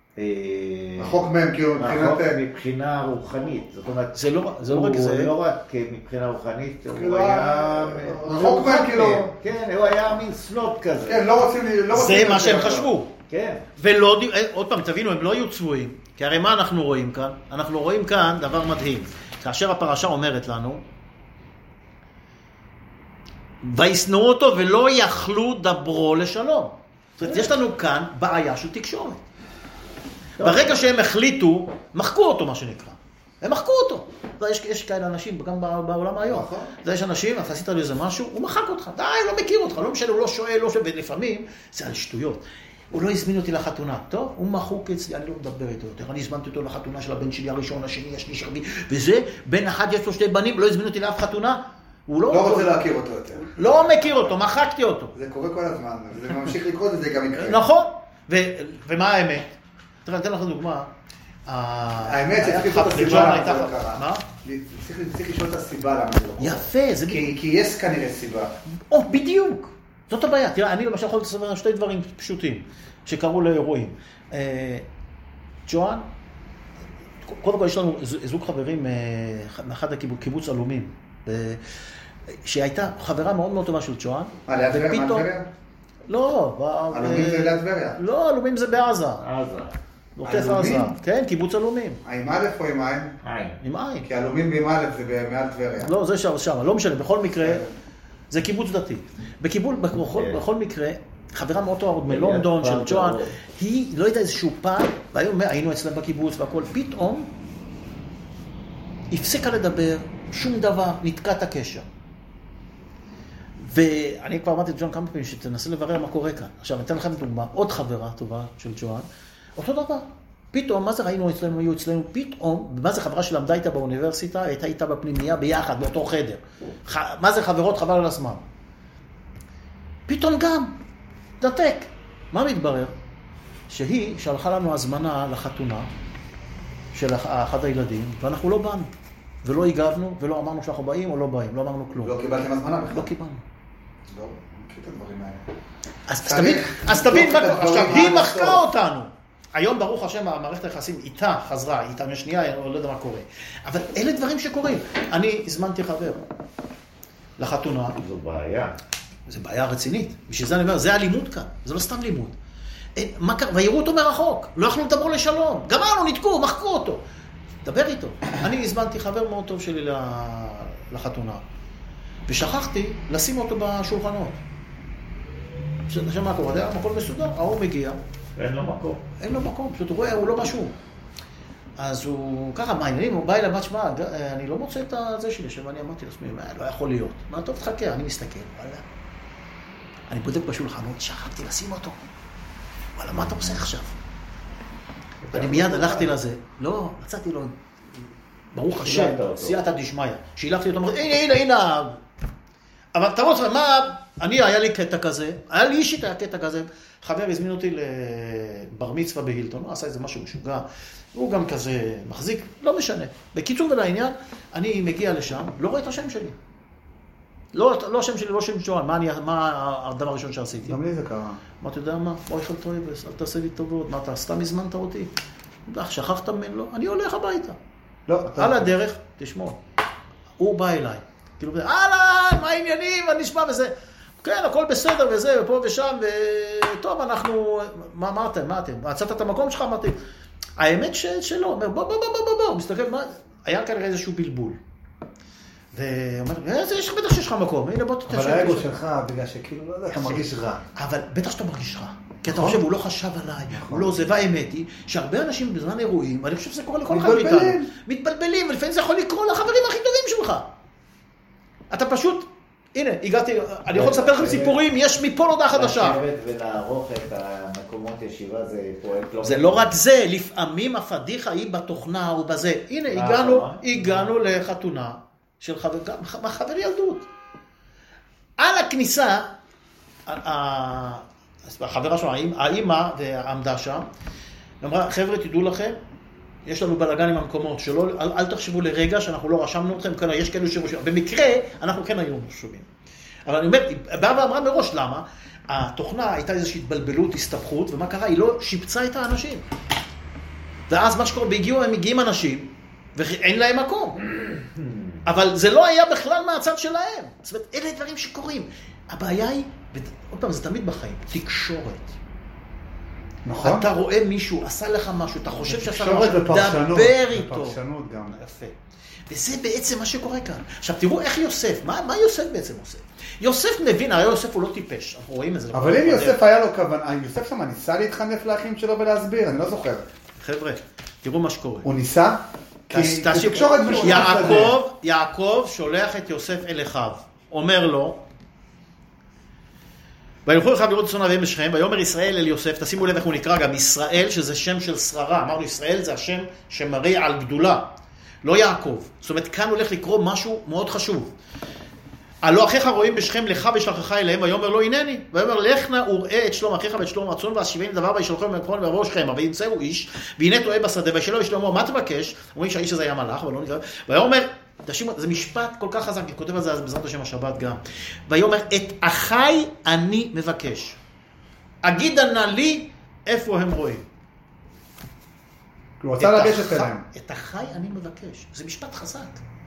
רחוק מהם, כאילו... רחוק מבחינה רוחנית. זאת אומרת, זה לא רק זה. הוא לא רק מבחינה רוחנית, הוא היה... רחוק מהם, כאילו... כן, הוא היה מין סלוט כזה. כן, לא רוצים... זה מה שהם חשבו. כן. ולא... עוד פעם, תבינו, הם לא היו צבועים. כי הרי מה אנחנו רואים כאן? אנחנו רואים כאן דבר מדהים. כאשר הפרשה אומרת לנו, וישנאו אותו ולא יכלו דברו לשלום. זאת אומרת, יש לנו כאן בעיה של תקשורת. ברגע שהם החליטו, מחקו אותו, מה שנקרא. הם מחקו אותו. יש כאלה אנשים, גם בעולם היום. יש אנשים, אתה עשית לו איזה משהו, הוא מחק אותך. די, לא מכיר אותך, לא משנה, הוא לא שואל, לא שואל, ולפעמים זה על שטויות. הוא לא הזמין אותי לחתונה. טוב, הוא מחוק אצלי, אני לא מדבר איתו יותר. אני הזמנתי אותו לחתונה של הבן שלי הראשון, השני, השלישי, הרביעי, וזה, בן אחד יש לו 2 בנים, לא הזמין אותי לאף חתונה. הוא לא רוצה להכיר אותו יותר. לא מכיר אותו, מחקתי אותו. זה קורה כל הזמן, וזה ממשיך לקרות וזה גם יקרה. נכון. ומה האמת? תראה, אני אתן לך דוגמה. האמת, צריך לשאול את הסיבה למה זה לא קרה. מה? צריך לשאול את הסיבה למה זה לא קרה. יפה. כי יש כנראה סיבה. בדיוק. זאת הבעיה. תראה, אני למשל יכול לספר 2 דברים פשוטים שקרו לאירועים. ג'ואן, קודם כל יש לנו זוג חברים מאחד הקיבוץ אלומים, שהייתה חברה מאוד מאוד טובה של ג'ואן. ליד טבריה? לא. אלומים זה ליד טבריה? לא, אלומים זה בעזה. עזה. עוטף עזה. כן, קיבוץ אלומים. עם א' או עם עין? עין. עם עין. כי אלומים עם א' זה מעל טבריה. לא, זה שם. לא משנה, בכל מקרה, זה קיבוץ דתי. בכל מקרה, חברה מאוד טובה מלונדון של ג'ואן, היא לא הייתה איזשהו פעם, היינו אצלם בקיבוץ והכל, פתאום הפסיקה לדבר, שום דבר, נתקע את הקשר. ואני כבר אמרתי לג'ואן כמה פעמים שתנסה לברר מה קורה כאן. עכשיו, אני אתן לכם דוגמה, עוד חברה טובה של ג'ואן, אותו דבר. פתאום, מה זה ראינו אצלנו, היו אצלנו, פתאום, מה זה חברה שלמדה איתה באוניברסיטה, הייתה איתה בפנימייה ביחד, באותו חדר. מה זה חברות חבל על הזמן? פתאום גם, דתק. מה מתברר? שהיא שלחה לנו הזמנה לחתונה של אחד הילדים, ואנחנו לא באנו. ולא הגבנו, ולא אמרנו שאנחנו באים או לא באים, לא אמרנו כלום. לא קיבלתם הזמנה בכלל? לא קיבלנו. לא, מכיר את הדברים אז האלה. תבין, עכשיו היא מחקה אותנו. היום ברוך השם המערכת היחסים איתה חזרה, איתה משנייה, לא יודע מה קורה. אבל אלה דברים שקורים. אני הזמנתי חבר לחתונה. זו בעיה. זו בעיה רצינית. בשביל זה אני אומר, זה הלימוד כאן, זה לא סתם לימוד. ויראו אותו מרחוק, לא יכלו לדבר לשלום. גמרנו, נתקעו, מחקו אותו. דבר איתו. אני הזמנתי חבר מאוד טוב שלי לחתונה, ושכחתי לשים אותו בשולחנות. עכשיו מה קורה? היה מקום מסודר, ההוא מגיע. אין לו מקום, פשוט הוא רואה, הוא לא משהו. אז הוא ככה, מה העניינים? הוא בא אליי, מה תשמע, אני לא מוצא את זה שלי, ואני אמרתי לעצמי, לא יכול להיות. מה טוב, תחכה, אני מסתכל, וואלה. אני בודק בשולחנות, שכחתי לשים אותו. וואלה, מה אתה עושה עכשיו? אני מיד הלכתי לזה. לא, מצאתי לו, ברוך השם, סייעתא דשמיא. שילפתי אותו, הנה. אבל אתה רוצה, היה לי קטע כזה, היה לי אישית היה קטע כזה. חבר הזמין אותי לבר מצווה בהילטון, הוא עשה איזה משהו משוגע. הוא גם כזה מחזיק, לא משנה. בקיצור ולעניין, אני מגיע לשם, לא רואה את השם שלי. לא השם שלי, לא שם שואל, מה הדבר הראשון שעשיתי? גם לי זה קרה. מה אתה יודע מה? בואי חל טויבס, אל תעשה לי טובות, מה אתה סתם הזמנת אותי? שכחת ממנו? לא, אני הולך הביתה. לא, על הדרך, תשמעו, הוא בא אליי. כאילו, אהלן, מה העניינים, מה נשמע וזה? כן, הכל בסדר וזה, ופה ושם, וטוב, אנחנו, מה אתם? מצאת את המקום שלך? אמרתי, האמת שלא, אומר, בוא, מסתכל, מה? היה כנראה איזשהו בלבול. ואומר, יש לך בטח שיש לך מקום, הנה בוא תתשב. אבל האגו שלך, בגלל שכאילו, לא יודע, אתה מרגיש רע. אבל בטח שאתה מרגיש רע. כי אתה חושב, הוא לא חשב עליי, הוא לא זה, והאמת היא, שהרבה אנשים בזמן אירועים, ואני חושב שזה קורה לכל אחד מאיתנו, מתבלבלים, ולפעמים זה יכול לקרוא לחברים הכי טובים שלך. אתה פשוט, הנה, הגעתי, אני יכול לספר לכם סיפורים, יש מפה להודעה חדשה. לשבת ולערוך את המקומות ישיבה זה פרויקט לא... זה לא רק זה, לפעמים הפדיחה היא בתוכנה או בזה. הנה, הגענו לחתונה של חבר ילדות. על הכניסה, החברה שלנו, האמא עמדה שם, אמרה, חבר'ה, תדעו לכם, יש לנו בלגן עם המקומות, אל תחשבו לרגע שאנחנו לא רשמנו אתכם, יש כאלו שרושמים. במקרה, אנחנו כן היום רשומים. אבל אני אומר, באה ואמרה מראש, למה? התוכנה הייתה איזושהי התבלבלות, הסתבכות, ומה קרה? היא לא שיפצה את האנשים. ואז מה שקורה, הם מגיעים אנשים, ואין להם מקום. אבל זה לא היה בכלל מהצד שלהם. זאת אומרת, אלה דברים שקורים. הבעיה היא, עוד פעם, זה תמיד בחיים, תקשורת. נכון. אתה רואה מישהו, עשה לך משהו, אתה חושב שעשה לך משהו, דבר איתו. בפרשנות גם. יפה. וזה בעצם מה שקורה כאן. עכשיו תראו איך יוסף, מה יוסף בעצם עושה? יוסף מבין, הרי יוסף הוא לא טיפש, אנחנו רואים את זה. אבל אם יוסף היה לו כוונה, יוסף שם ניסה להתחנף לאחים שלו ולהסביר, אני לא זוכר. חבר'ה, תראו מה שקורה. הוא ניסה? כי תקשורת בשביל יעקב שולח את יוסף אל אחיו, אומר לו, וילכו אחיו לראות צאן אביהם בשכם, ויאמר ישראל אל יוסף, תשימו לב איך הוא נקרא גם, ישראל שזה שם של שררה, אמרנו ישראל זה השם שמראה על גדולה, לא יעקב. זאת אומרת, כאן הולך לקרוא משהו מאוד חשוב. הלא אחיך רואים בשכם לך ושלחך אליהם, ויאמר לו הנני, ויאמר לך נא וראה את שלום אחיך ואת שלום רצון, והשבעים דבר וישלחם במקום ויבואו שכם, וימצאו איש, והנה טועה בשדה, וישאלו ושלמה, מה תבקש? אומרים שהאיש הזה היה מלאך, אבל לא נקרא. ויאמר, זה משפט כל כך חזק, אני כותב על זה בעזרת השם השבת גם. ויאמר, את אחי אני מבקש. אגידה נא לי איפה הם רואים. הוא רצה לגשת אליהם. את אחי אני מבקש. זה משפט חזק.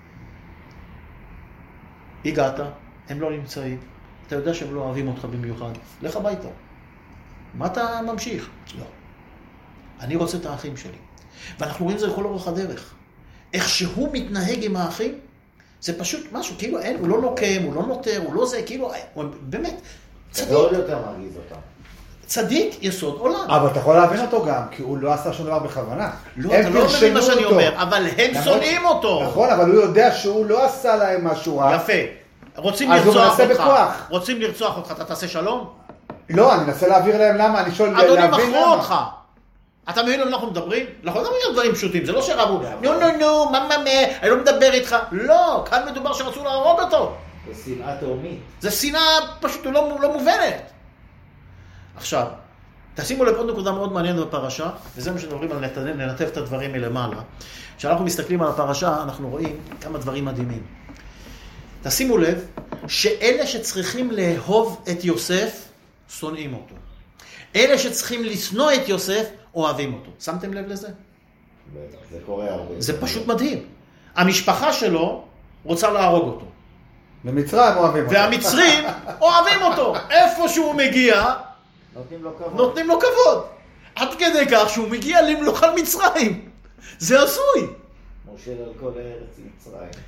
הגעת, הם לא נמצאים, אתה יודע שהם לא אוהבים אותך במיוחד, לך הביתה. מה אתה ממשיך? לא. אני רוצה את האחים שלי. ואנחנו רואים את זה לכל אורך הדרך. איך שהוא מתנהג עם האחים, זה פשוט משהו, כאילו אין, הוא לא נוקם, הוא לא נותר, הוא לא זה, כאילו, באמת, צדיק. זה עוד יותר מרגיז אותם. צדיק יסוד עולם. אבל אתה יכול להבין אותו גם, כי הוא לא עשה שום דבר בכוונה. לא, אתה לא מבין מה שאני אומר, אבל הם שונאים אותו. נכון, אבל הוא יודע שהוא לא עשה להם משהו רע. יפה. רוצים לרצוח אותך. בכוח. רוצים לרצוח אותך, אתה תעשה שלום? לא, אני מנסה להעביר להם למה, אני שואל להבין למה. אדוני מכרו אותך. אתה מבין למה אנחנו מדברים? אנחנו לא מדברים על דברים פשוטים, זה לא שרבו, נו, מה, אני לא מדבר איתך. לא, כאן מדובר שרצו להרוג אותו. זה שנאה תאומית. זה שנאה פשוט לא מובנת. עכשיו, תשימו לב עוד נקודה מאוד מעניינת בפרשה, וזה מה שמדברים על לנתב את הדברים מלמעלה. כשאנחנו מסתכלים על הפרשה, אנחנו רואים כמה דברים מדהימים. תשימו לב שאלה שצריכים לאהוב את יוסף, שונאים אותו. אלה שצריכים לשנוא את יוסף, אוהבים אותו. שמתם לב לזה? בטח, זה קורה הרבה. זה פשוט מדהים. המשפחה שלו רוצה להרוג אותו. במצרים אוהבים אותו. והמצרים אוהבים אותו. איפה שהוא מגיע, נותנים לו כבוד. עד כדי כך שהוא מגיע למלוך על מצרים. זה עשוי. מושל על כל ארץ מצרים.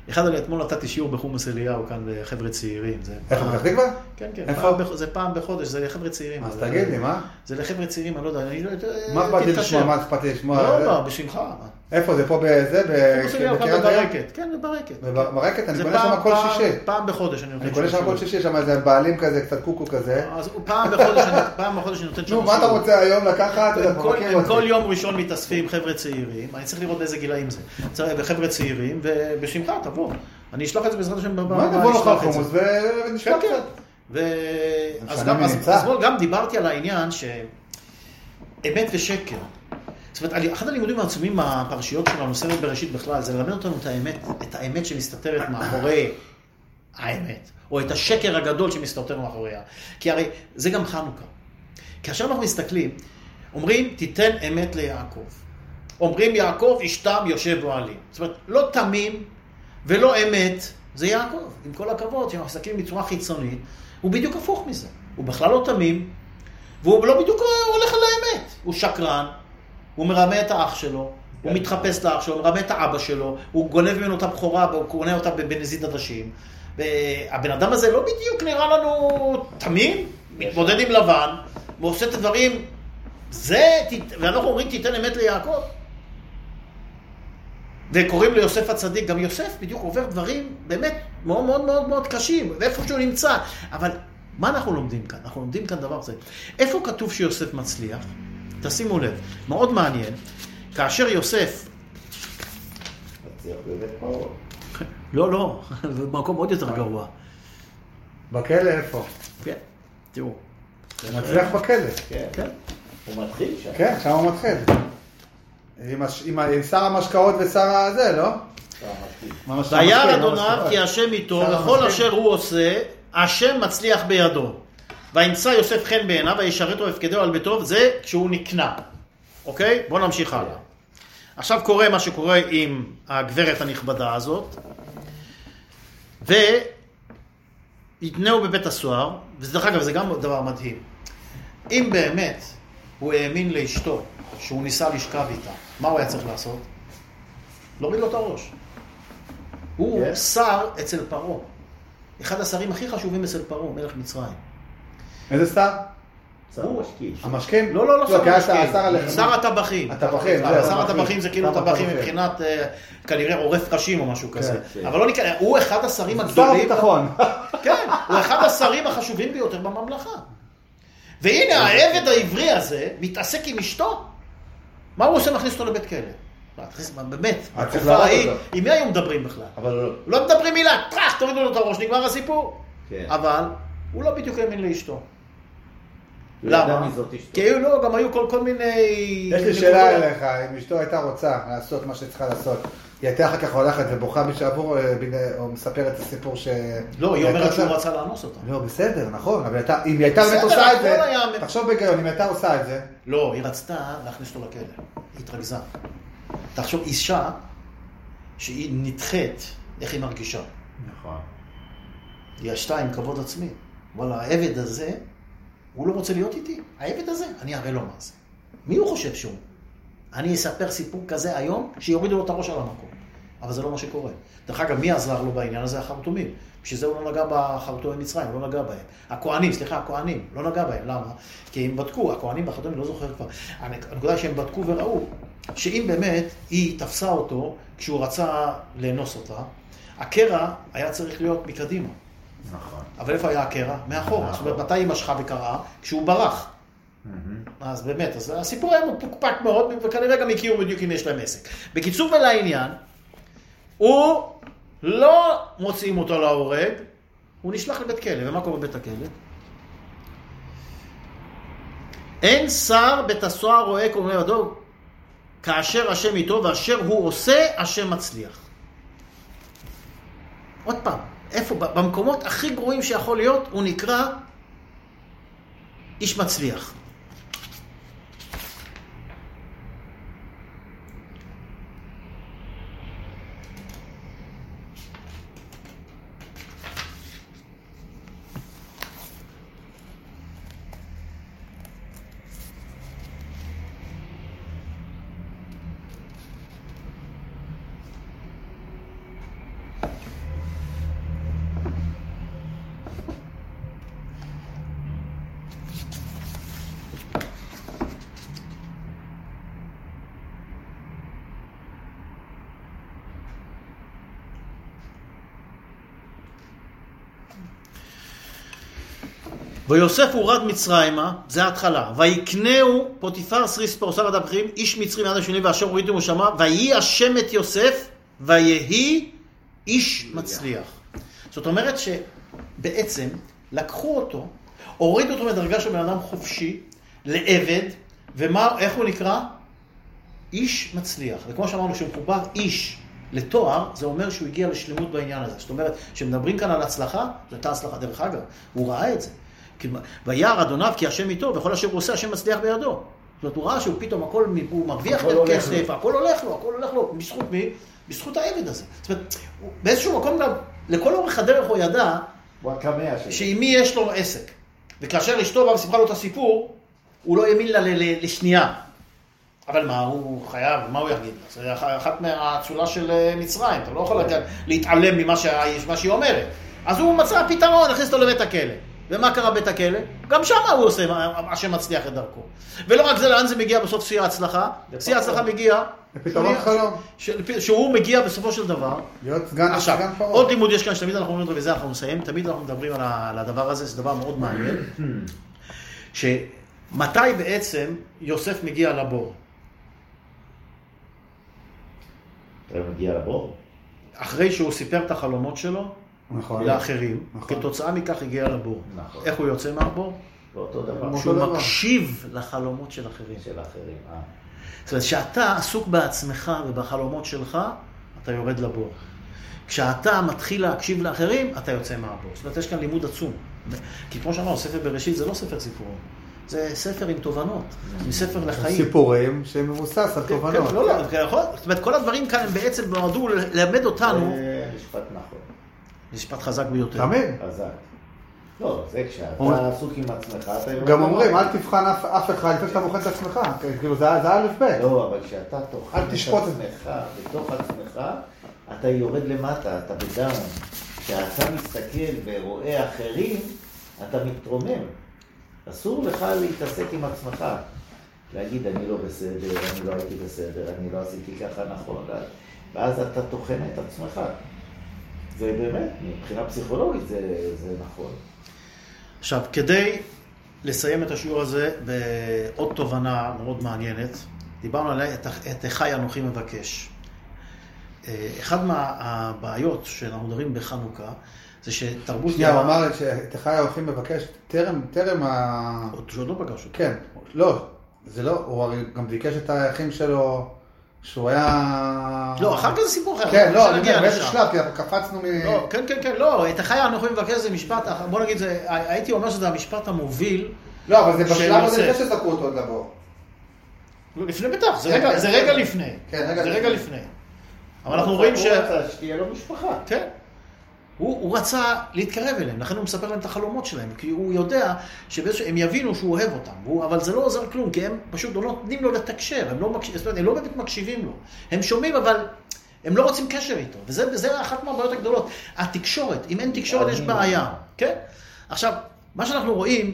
אני אתמול נתתי שיעור בחומוס אליהו כאן לחבר'ה צעירים. איך הוא מתחיל כבר? כן, כן. זה פעם בחודש, זה לחבר'ה צעירים. אז תגיד לי, מה? זה לחבר'ה צעירים, אני לא יודע. מה אכפת לשמוע? מה אכפת לשמוע? לא, בשמך. איפה זה? פה בזה? חומוס אליהו כאן בברקת. כן, בברקת. בברקת? אני קונה שם כל שישי. פעם בחודש אני נותן אני קונה שם כל שישי, שם איזה בעלים כזה, קצת קוקו כזה. אז פעם בחודש אני נותן שם שיעור. נו, מה אתה רוצה היום לקחת? הם כל יום ראשון מתאספים חבר'ה צעירים, אני צריך לראות באיזה גילאים זה. בחבר'ה צעירים, ובשמך תבוא. אני אשלח את זה בעזרת השם בבא. מה, נבוא לך חומוס ונשלח קצת. אז גם דיברתי על העניין שאמת ושקר. זאת אומרת, אחד הלימודים העצומים מהפרשיות שלנו, סרט בראשית בכלל, זה ללמד אותנו את האמת שמסתתרת מאחורי האמת, או את השקר הגדול שמסתתר מאחוריה. כי הרי זה גם חנוכה. כאשר אנחנו מסתכלים, אומרים, תיתן אמת ליעקב. אומרים, יעקב ישתם יושב אוהלים. זאת אומרת, לא תמים ולא אמת, זה יעקב. עם כל הכבוד, שאנחנו מסתכלים בצורה חיצונית, הוא בדיוק הפוך מזה. הוא בכלל לא תמים, והוא לא בדיוק הולך על האמת. הוא שקרן, הוא מרמה את האח שלו, הוא מתחפש לאח שלו, הוא מרמה את האבא שלו, הוא גונב ממנו את הבכורה, הוא קונה אותה בנזיד עדשים. והבן אדם הזה לא בדיוק נראה לנו תמים, מתמודד עם לבן, ועושה את הדברים, ואנחנו אומרים תיתן אמת ליעקב. וקוראים ליוסף הצדיק, גם יוסף בדיוק עובר דברים באמת מאוד מאוד מאוד מאוד קשים, ואיפה שהוא נמצא. אבל מה אנחנו לומדים כאן? אנחנו לומדים כאן דבר זה. איפה כתוב שיוסף מצליח? תשימו לב, מאוד מעניין. כאשר יוסף... מצליח בבית פרעה. לא, במקום עוד יותר גרוע. בכלא איפה? כן, תראו. הוא מצליח בכלא. כן. הוא מתחיל שם. כן, שם הוא מתחיל. עם שר המשקאות ושר הזה, לא? וירא אדוניו כי השם איתו, וכל אשר הוא עושה, השם מצליח בידו. וימצא יוסף חן בעיניו, וישרתו והפקדהו על ביתו, זה כשהוא נקנה. אוקיי? בואו נמשיך הלאה. עכשיו קורה מה שקורה עם הגברת הנכבדה הזאת, והתנאו בבית הסוהר, ודרך אגב זה גם דבר מדהים. אם באמת הוא האמין לאשתו, שהוא ניסה לשכב איתה, מה הוא היה צריך לעשות? להוריד לו את הראש. הוא שר אצל פרעה. אחד השרים הכי חשובים אצל פרעה, מלך מצרים. איזה שר? שר המשקים. המשקים? לא שר המשקים. שר הטבחים. שר הטבחים זה כאילו טבחים מבחינת כנראה עורף ראשים או משהו כזה. אבל לא נקרא, הוא אחד השרים הגדולים. שר הביטחון. כן, הוא אחד השרים החשובים ביותר בממלכה. והנה העבד העברי הזה מתעסק עם אשתו. מה הוא עושה? מכניס אותו לבית כלא. באמת, התקופה ההיא, עם מי היו מדברים בכלל? לא מדברים מילה, טרח, תורידו לו את הראש, נגמר הסיפור. אבל הוא לא בדיוק האמין לאשתו. למה? כי לא, גם היו כל מיני... יש לי שאלה אליך, אם אשתו הייתה רוצה לעשות מה שצריכה לעשות, היא הייתה אחר כך הולכת ובוכה משעבור, או מספרת את הסיפור ש... לא, היא אומרת שהוא רצה לאנוס אותה. לא, בסדר, נכון, אבל אם היא הייתה באמת עושה את זה, תחשוב בגאון, אם היא הייתה עושה את זה... לא, היא רצתה להכניס אותו לכלא, היא התרגזה. תחשוב, אישה שהיא נדחית, איך היא מרגישה? נכון. היא השתה עם כבוד עצמי. אבל העבד הזה, הוא לא רוצה להיות איתי. העבד הזה, אני אראה לו מה זה. מי הוא חושב שהוא? אני אספר סיפור כזה היום, שיורידו לו את הראש על המקום. אבל זה לא מה שקורה. דרך אגב, מי עזר לו בעניין הזה? החרטומים. בשביל זה הוא לא נגע בחרטומי מצרים, הוא לא נגע בהם. הכהנים, לא נגע בהם. למה? כי הם בדקו, הכהנים בחרטומים, לא זוכר כבר. הנקודה שהם בדקו וראו, שאם באמת היא תפסה אותו, כשהוא רצה לאנוס אותה, הקרע היה צריך להיות מקדימה. נכון. אבל איפה היה הקרע? מאחורה. זאת אומרת, מתי היא משכה וקראה? כשהוא ברח. אז באמת, אז הסיפור היה מפוקפק מאוד, וכנראה גם הכירו בדיוק אם יש להם עסק. בקיצור ולעניין, הוא לא מוצאים אותו להורג, הוא נשלח לבית כלא. ומה קורה בבית הכלא? אין שר בית הסוהר רואה כמו ידו, כאשר השם איתו, ואשר הוא עושה, השם מצליח. עוד פעם, איפה? במקומות הכי גרועים שיכול להיות, הוא נקרא איש מצליח. ויוסף הורד מצרימה, זה ההתחלה, ויקנהו פוטיפר סריס פרוסר עד הבכירים, איש מצרי מעד השני, ואשר הורידו משמה, ויהי השם את יוסף, ויהי איש מצליח. זאת אומרת שבעצם לקחו אותו, הורידו אותו מדרגה של בן אדם חופשי, לעבד, ואיך הוא נקרא? איש מצליח. וכמו שאמרנו, כשמחובר איש לתואר, זה אומר שהוא הגיע לשלמות בעניין הזה. זאת אומרת, כשמדברים כאן על הצלחה, זו הייתה הצלחה דרך אגב, הוא ראה את זה. וירא אדוניו כי השם איתו, וכל אשר הוא עושה, השם מצליח בידו. זאת אומרת, הוא ראה שהוא פתאום הוא מרוויח את כסף, הכל הולך לו, בזכות מי? בזכות העבד הזה. זאת אומרת, באיזשהו מקום, לכל אורך הדרך הוא ידע, שעם מי יש לו עסק. וכאשר אשתו בא וסיפרה לו את הסיפור, הוא לא האמין לה לשנייה. אבל מה, הוא חייב, מה הוא יגיד? זה אחת מהצולה של מצרים, אתה לא יכול להתעלם ממה שהיא אומרת. אז הוא מצא פתרון, הכניס אותו לבית הכלא. ומה קרה בית הכלא? גם שם הוא עושה, השם מצליח את דרכו. ולא רק זה, לאן זה מגיע בסוף שיא ההצלחה? שיא ההצלחה מגיע... לפתרון חלום. שהוא מגיע בסופו של דבר. להיות סגן פרעה. עוד לימוד יש כאן, שתמיד אנחנו אומרים, ובזה אנחנו נסיים, תמיד אנחנו מדברים על הדבר הזה, זה דבר מאוד מעניין. שמתי בעצם יוסף מגיע לבור? הוא מגיע לבור? אחרי שהוא סיפר את החלומות שלו, נכון. לאחרים, נכון. כתוצאה מכך הגיע לבור. נכון. איך הוא יוצא מהבור? באותו דבר. שהוא מקשיב לחלומות של אחרים. זאת אומרת, שאתה עסוק בעצמך ובחלומות שלך, אתה יורד לבור. כשאתה מתחיל להקשיב לאחרים, אתה יוצא מהבור. זאת אומרת, יש כאן לימוד עצום. כי כמו שאמרנו, ספר בראשית זה לא ספר סיפורים. זה ספר עם תובנות, עם ספר לחיים. סיפורים שמבוסס על תובנות. לא, זאת אומרת, כל הדברים כאן הם בעצם נועדו ללמד אותנו. משפט נכון. משפט חזק ביותר. תמיד. חזק. לא, זה כשאתה עסוק עם עצמך, אתה... גם אומרים, אל תבחן אף אחד לפני שאתה מוכן את עצמך. כאילו, זה א' ב'. לא, אבל כשאתה תאכל את עצמך, בתוך עצמך, אתה יורד למטה, אתה בדאון. כשאתה מסתכל ורואה אחרים, אתה מתרומם. אסור לך להתעסק עם עצמך. להגיד, אני לא בסדר, אני לא הייתי בסדר, אני לא עשיתי ככה נכון. ואז אתה תוכן את עצמך. זה באמת, מבחינה פסיכולוגית זה נכון. עכשיו, כדי לסיים את השיעור הזה בעוד תובנה מאוד מעניינת, דיברנו עליה את אחי אנוכי מבקש. אחד מהבעיות שאנחנו מדברים בחנוכה, זה שתרבות... שנייה, הוא אמר שאת אחי אנוכי מבקש טרם ה... שעוד לא פגש אותו. כן, לא, זה לא, הוא הרי גם ביקש את האחים שלו, שהוא היה... לא, אחר כך זה סיפור אחר. כן, לא, באיזה שלב, כי אנחנו קפצנו מ... לא, כן, לא, את החי אנוכי מבקש זה משפט, בוא נגיד, הייתי אומר שזה המשפט המוביל. לא, אבל זה בשלב הזה לפני שזקו אותו עוד לבור. לפני בטח, זה רגע לפני. זה רגע לפני. אבל אנחנו רואים ש... הוא רצה שתהיה לו משפחה. כן. הוא רצה להתקרב אליהם, לכן הוא מספר להם את החלומות שלהם, כי הוא יודע שהם יבינו שהוא אוהב אותם, אבל זה לא עוזר כלום, כי הם פשוט לא נותנים לו לתקשר, הם לא באמת מקשיבים לו. הם שומעים, אבל הם לא רוצים קשר איתו, וזה אחת מהבעיות הגדולות. התקשורת, אם אין תקשורת יש בעיה, כן? עכשיו, מה שאנחנו רואים,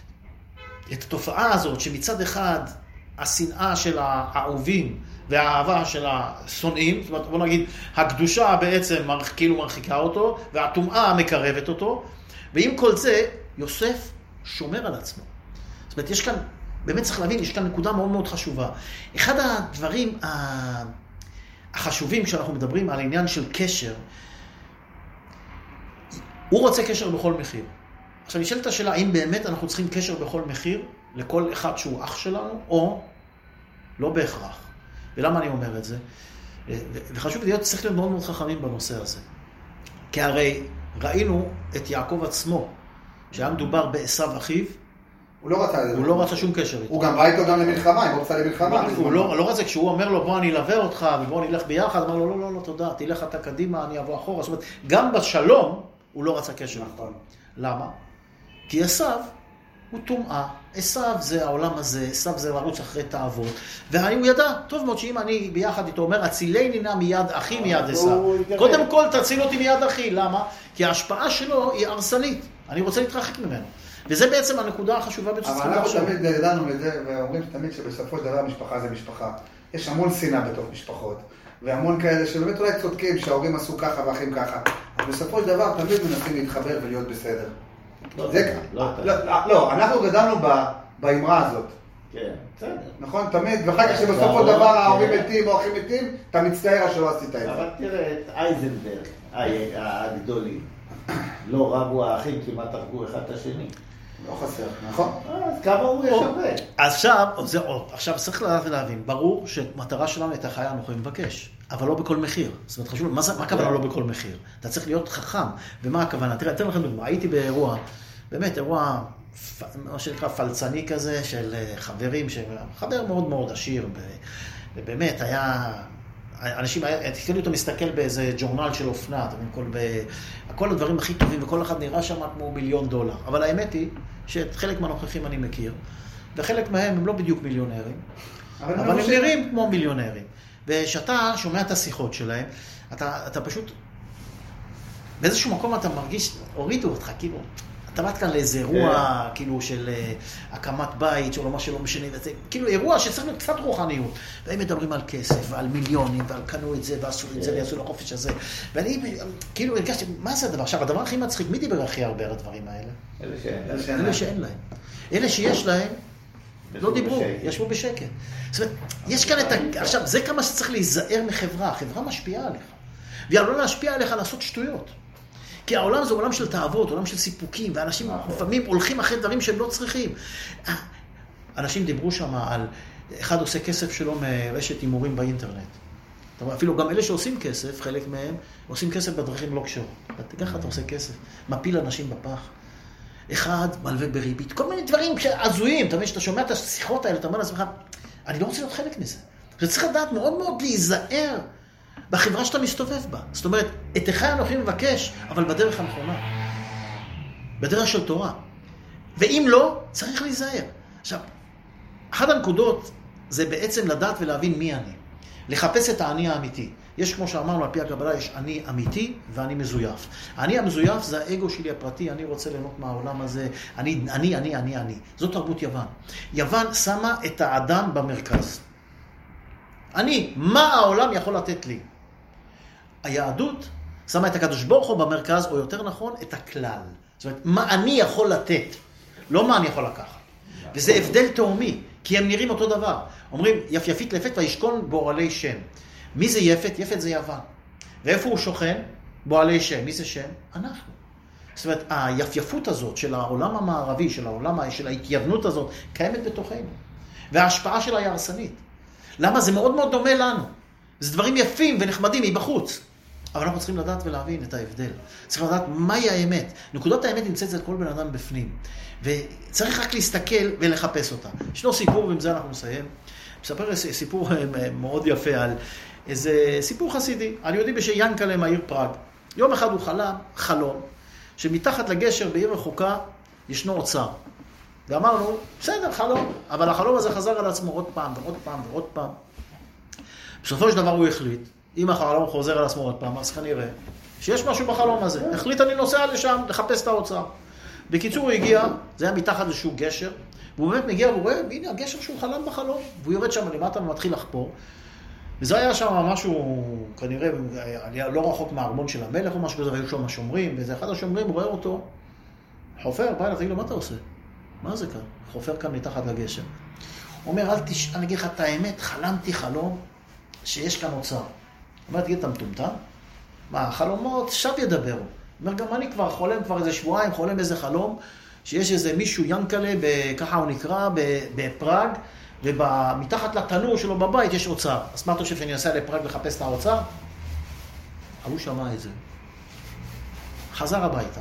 את התופעה הזאת, שמצד אחד, השנאה של האהובים, והאהבה של השונאים, זאת אומרת, בוא נגיד, הקדושה בעצם כאילו מרחיקה אותו, והטומאה מקרבת אותו, ועם כל זה, יוסף שומר על עצמו. זאת אומרת, יש כאן, באמת צריך להבין, יש כאן נקודה מאוד מאוד חשובה. אחד הדברים החשובים כשאנחנו מדברים על העניין של קשר, הוא רוצה קשר בכל מחיר. עכשיו, נשאלת השאלה, האם באמת אנחנו צריכים קשר בכל מחיר, לכל אחד שהוא אח שלנו, או לא בהכרח. ולמה אני אומר את זה? וחשוב להיות, צריך להיות מאוד מאוד חכמים בנושא הזה. כי הרי ראינו את יעקב עצמו, שהיה מדובר בעשיו אחיו, הוא לא רצה שום קשר איתו. הוא גם בא איתו גם למלחמה, הוא רצה למלחמה. הוא לא רצה, כשהוא אומר לו, בוא אני אלווה אותך, ובוא נלך ביחד, אמר לו, לא, תודה, תלך אתה קדימה, אני אבוא אחורה. זאת אומרת, גם בשלום, הוא לא רצה קשר איתו. למה? כי עשיו הוא טומאה. עשיו זה העולם הזה, עשיו זה לרוץ אחרי תאוות, והוא ידע, טוב מאוד שאם אני ביחד איתו אומר, הצילני נא מיד אחי מיד עשיו. קודם כל תציל אותי מיד אחי, למה? כי ההשפעה שלו היא הרסנית, אני רוצה להתרחק ממנו. וזה בעצם הנקודה החשובה בצד. אבל אנחנו תמיד ידענו לזה, ואומרים תמיד שבסופו של דבר משפחה זה משפחה. יש המון שנאה בתוך משפחות, והמון כאלה שבאמת אולי צודקים שההורים עשו ככה ואחים ככה. אבל בסופו של דבר תמיד מנסים להתחבר ולהיות בסדר. לא, אנחנו גדלנו באמרה הזאת. כן, בסדר. נכון, תמיד, ואחר כך שבסופו של דבר ההורים מתים או אחים מתים, אתה מצטער שלא עשית את זה. אבל תראה את אייזנברג, הגדולים. לא רבו האחים, כמעט הרגו אחד את השני. לא חסר, נכון? אז כמה הוא יש הרבה? עכשיו צריך להבין, ברור שמטרה שלנו את החיה אנחנו יכולים לבקש, אבל לא בכל מחיר. זאת אומרת, חשוב, מה הכוונה לא בכל מחיר? אתה צריך להיות חכם, ומה הכוונה? תראה, אתן לכם דוגמה, הייתי באירוע, באמת אירוע, מה שנקרא פלצני כזה, של חברים, חבר מאוד מאוד עשיר, ובאמת היה... אנשים, התחילו אותו מסתכל באיזה ג'ורנל של אופנה, כל הדברים הכי טובים, וכל אחד נראה שם כמו $1,000,000. אבל האמת היא שחלק מהנוכחים אני מכיר, וחלק מהם הם לא בדיוק מיליונרים, אבל הם נראים כמו מיליונרים. ושאתה שומע את השיחות שלהם, אתה פשוט, באיזשהו מקום אתה מרגיש, הורידו אותך, כאילו, אתה באת כאן לאיזה אירוע, כאילו, של הקמת בית, או לא מה שלא משנה, כאילו, אירוע שצריך להיות קצת רוחניות. והם מדברים על כסף, ועל מיליונים, ועל קנו את זה, ועשו את זה, ועשו לחופש הזה. ואני, כאילו, הרגשתי, מה זה הדבר? עכשיו, הדבר הכי מצחיק, מי דיבר הכי הרבה על הדברים האלה? אלה שאין להם. אלה שיש להם, לא דיברו, ישבו בשקט. זאת אומרת, יש כאן את ה... עכשיו, זה כמה שצריך להיזהר מחברה. החברה משפיעה עליך. והיא עלולה להשפיע עליך לעשות שטויות. כי העולם זה עולם של תאוות, עולם של סיפוקים, ואנשים לפעמים הולכים אחרי דברים שהם לא צריכים. אנשים דיברו שם על, אחד עושה כסף שלו מרשת הימורים באינטרנט. אפילו גם אלה שעושים כסף, חלק מהם, עושים כסף בדרכים לא קשורות. ככה אתה עושה כסף, מפיל אנשים בפח. אחד מלווה בריבית, כל מיני דברים שעזויים. אתה מבין, שאתה שומע את השיחות האלה, אתה אומר לעצמך, אני לא רוצה להיות חלק מזה. אתה צריך לדעת מאוד מאוד להיזהר בחברה שאתה מסתובב בה. זאת אומרת, את אחי אנוכי מבקש, אבל בדרך הנכונה. בדרך של תורה. ואם לא, צריך להיזהר. עכשיו, אחת הנקודות זה בעצם לדעת ולהבין מי אני. לחפש את האני האמיתי. יש, כמו שאמרנו, על פי הקבלה, יש אני אמיתי ואני מזויף. האני המזויף זה האגו שלי הפרטי, אני רוצה ליהנות מהעולם הזה, אני. זאת תרבות יוון. יוון שמה את האדם במרכז. מה העולם יכול לתת לי? היהדות שמה את הקדוש ברוך הוא במרכז, או יותר נכון, את הכלל. זאת אומרת, מה אני יכול לתת, לא מה אני יכול לקחת. וזה הבדל תאומי, כי הם נראים אותו דבר. אומרים, יפית לפת וישכון בועלי שם. מי זה יפת? יפת זה יוון. ואיפה הוא שוכן? בועלי שם. מי זה שם? אנחנו. זאת אומרת, היפייפות הזאת של העולם המערבי, של ההתייוונות הזאת, קיימת בתוכנו. וההשפעה שלה היא הרסנית. למה? זה מאוד מאוד דומה לנו. זה דברים יפים ונחמדים מבחוץ. אבל אנחנו צריכים לדעת ולהבין את ההבדל. צריכים לדעת מהי האמת. נקודת האמת נמצאת אצל כל בן אדם בפנים. וצריך רק להסתכל ולחפש אותה. ישנו סיפור, ועם זה אנחנו נסיים. מספר סיפור מאוד יפה על איזה סיפור חסידי. אני יודעים ינקלה מהעיר פראג. יום אחד הוא חלום, שמתחת לגשר בעיר רחוקה ישנו אוצר. ואמרנו, בסדר, חלום. אבל החלום הזה חזר על עצמו עוד פעם ועוד פעם ועוד פעם. בסופו של דבר הוא החליט, אם החלום חוזר על עצמו עוד פעם, אז כנראה שיש משהו בחלום הזה. החליט אני נוסע לשם לחפש את האוצר. בקיצור הוא הגיע, זה היה מתחת איזשהו גשר, והוא באמת מגיע והוא רואה, הנה הגשר שהוא חלם בחלום. והוא יורד שם למטה ומתחיל לחפור. וזה היה שם משהו, כנראה, לא רחוק מהארמון של המלך או משהו כזה, והיו שם השומרים, וזה אחד השומרים, הוא רואה אותו, חופר, בא אליו, תגיד לו, מה אתה עושה? מה זה כאן? חופר כאן מתחת לגשר. הוא אומר, אני אגיד לך את האמת, חלמתי חלום שיש כאן אוצר. הוא אומר, תגיד, אתה מטומטם? מה, החלומות שב ידברו. הוא אומר, גם אני כבר חולם כבר איזה שבועיים, חולם איזה חלום, שיש איזה מישהו ינקלה, ככה הוא נקרא, בפראג, ומתחת לתנור שלו בבית יש אוצר. אז מה אתה חושב שאני אנסה לפראג לחפש את האוצר? הוא שמע את זה. חזר הביתה.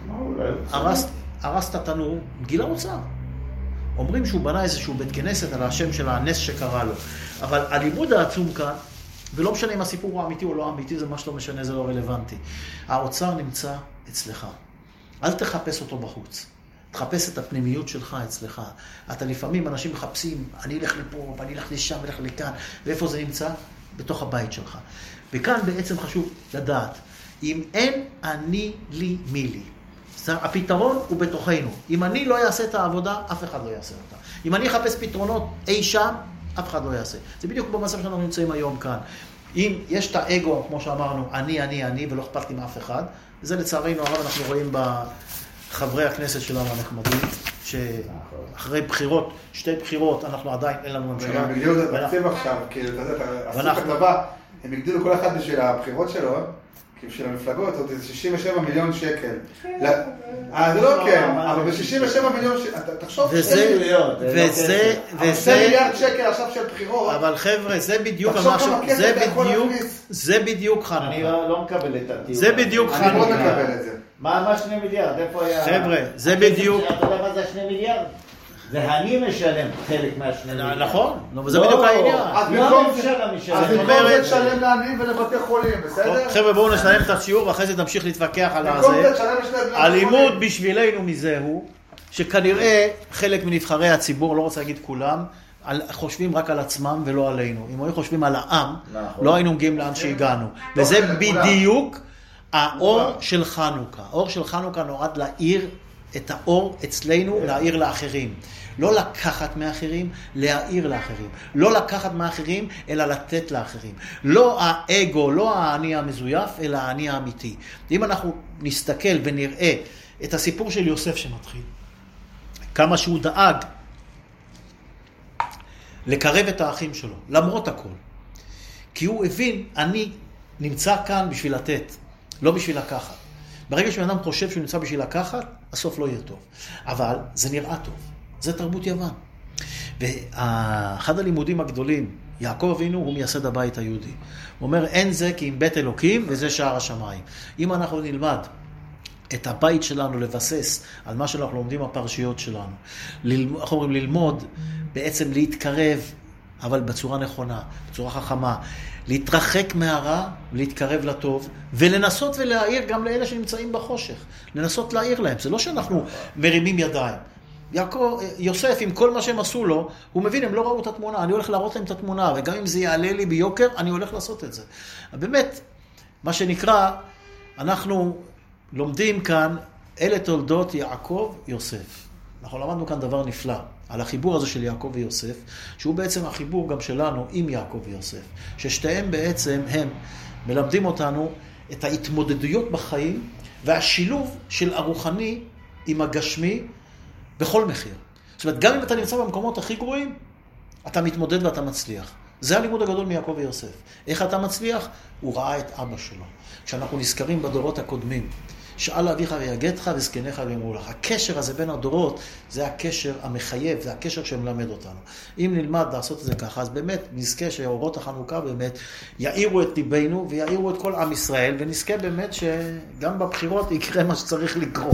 הרס את התנור, גילה אוצר. אומרים שהוא בנה איזשהו בית כנסת על השם של הנס שקרה לו. אבל הלימוד העצום כאן, ולא משנה אם הסיפור הוא אמיתי או לא אמיתי, זה מה שלא משנה, זה לא רלוונטי. האוצר נמצא אצלך. אל תחפש אותו בחוץ. תחפש את הפנימיות שלך אצלך. אתה לפעמים, אנשים מחפשים, אני אלך לפה, ואני אלך לשם, ואני אלך לכאן. ואיפה זה נמצא? בתוך הבית שלך. וכאן בעצם חשוב לדעת, אם אין אני לי מי לי. הפתרון הוא בתוכנו. אם אני לא אעשה את העבודה, אף אחד לא יעשה אותה. אם אני אחפש פתרונות אי שם, אף אחד לא יעשה. זה בדיוק במצב שאנחנו נמצאים היום כאן. אם יש את האגו, כמו שאמרנו, אני, ולא אכפת לי מאף אחד, זה לצערנו הרב אנחנו רואים חברי הכנסת שלנו הנחמדים, שאחרי בחירות, 2 בחירות, אנחנו עדיין אין לנו ממשלה. וגם הגדילו את התקציב עכשיו, כאילו, אתה יודע, עשו כתבה, הם הגדילו כל אחד בשביל הבחירות שלו, כאילו של המפלגות, עוד איזה 67 מיליון שקל. זה לא כן, אבל ב-67 מיליון שקל, תחשוב 2 מיליון. וזה 2 מיליארד שקל עכשיו של בחירות. אבל חבר'ה, זה בדיוק המשהו, זה בדיוק חנוכה. אני לא מקבל את הטיעון. זה בדיוק חנוכה. אני מאוד מקבל את זה. מה 2 מיליארד? איפה היה... חבר'ה, זה בדיוק... אתה יודע מה זה 2 מיליארד? ואני משלם חלק מה2 מיליארד. נכון, זה בדיוק העניין. אז במקום זה תשלם לעניים ולבתי חולים, בסדר? חבר'ה, בואו נסיים את השיעור ואחרי זה תמשיך להתווכח על זה. הלימוד בשבילנו מזה הוא שכנראה חלק מנבחרי הציבור, לא רוצה להגיד כולם, חושבים רק על עצמם ולא עלינו. אם היו חושבים על העם, לא היינו מגיעים לאן שהגענו. וזה בדיוק האור של חנוכה. האור של חנוכה נועד להאיר את האור אצלנו, להאיר לאחרים. לא לקחת מאחרים, להאיר לאחרים. לא לקחת מאחרים, אלא לתת לאחרים. לא האגו, לא האני המזויף, אלא האני האמיתי. אם אנחנו נסתכל ונראה את הסיפור של יוסף שמתחיל, כמה שהוא דאג לקרב את האחים שלו, למרות הכל. כי הוא הבין, אני נמצא כאן בשביל לתת, לא בשביל לקחת. ברגע שבן אדם חושב שהוא נמצא בשביל לקחת, הסוף לא יהיה טוב. אבל זה נראה טוב. זה תרבות יוון. ואחד הלימודים הגדולים, יעקב אבינו הוא מייסד הבית היהודי. הוא אומר, אין זה כי אם בית אלוקים וזה שער השמיים. אם אנחנו נלמד את הבית שלנו לבסס על מה שאנחנו לומדים בפרשיות שלנו, אנחנו אומרים ללמוד, בעצם להתקרב, אבל בצורה נכונה, בצורה חכמה, להתרחק מהרע, להתקרב לטוב, ולנסות ולהעיר גם לאלה שנמצאים בחושך. לנסות להעיר להם. זה לא שאנחנו מרימים ידיים. יוסף, עם כל מה שהם עשו לו, הוא מבין, הם לא ראו את התמונה, אני הולך להראות להם את התמונה, וגם אם זה יעלה לי ביוקר, אני הולך לעשות את זה. באמת, מה שנקרא, אנחנו לומדים כאן, אלה תולדות יעקב יוסף. אנחנו למדנו כאן דבר נפלא, על החיבור הזה של יעקב ויוסף, שהוא בעצם החיבור גם שלנו עם יעקב ויוסף, ששתיהם בעצם הם מלמדים אותנו את ההתמודדויות בחיים, והשילוב של הרוחני עם הגשמי בכל מחיר. זאת אומרת, גם אם אתה נמצא במקומות הכי גרועים, אתה מתמודד ואתה מצליח. זה הלימוד הגדול מיעקב ויוסף. איך אתה מצליח? הוא ראה את אבא שלו. כשאנחנו נזכרים בדורות הקודמים, שאל אביך ויגדך וזקניך ויאמרו לך. הקשר הזה בין הדורות, זה הקשר המחייב, זה הקשר שמלמד אותנו. אם נלמד לעשות את זה ככה, אז באמת נזכה שאורות החנוכה באמת יאירו את ליבנו ויאירו את כל עם ישראל, ונזכה באמת שגם בבחירות יקרה מה שצריך לקרות.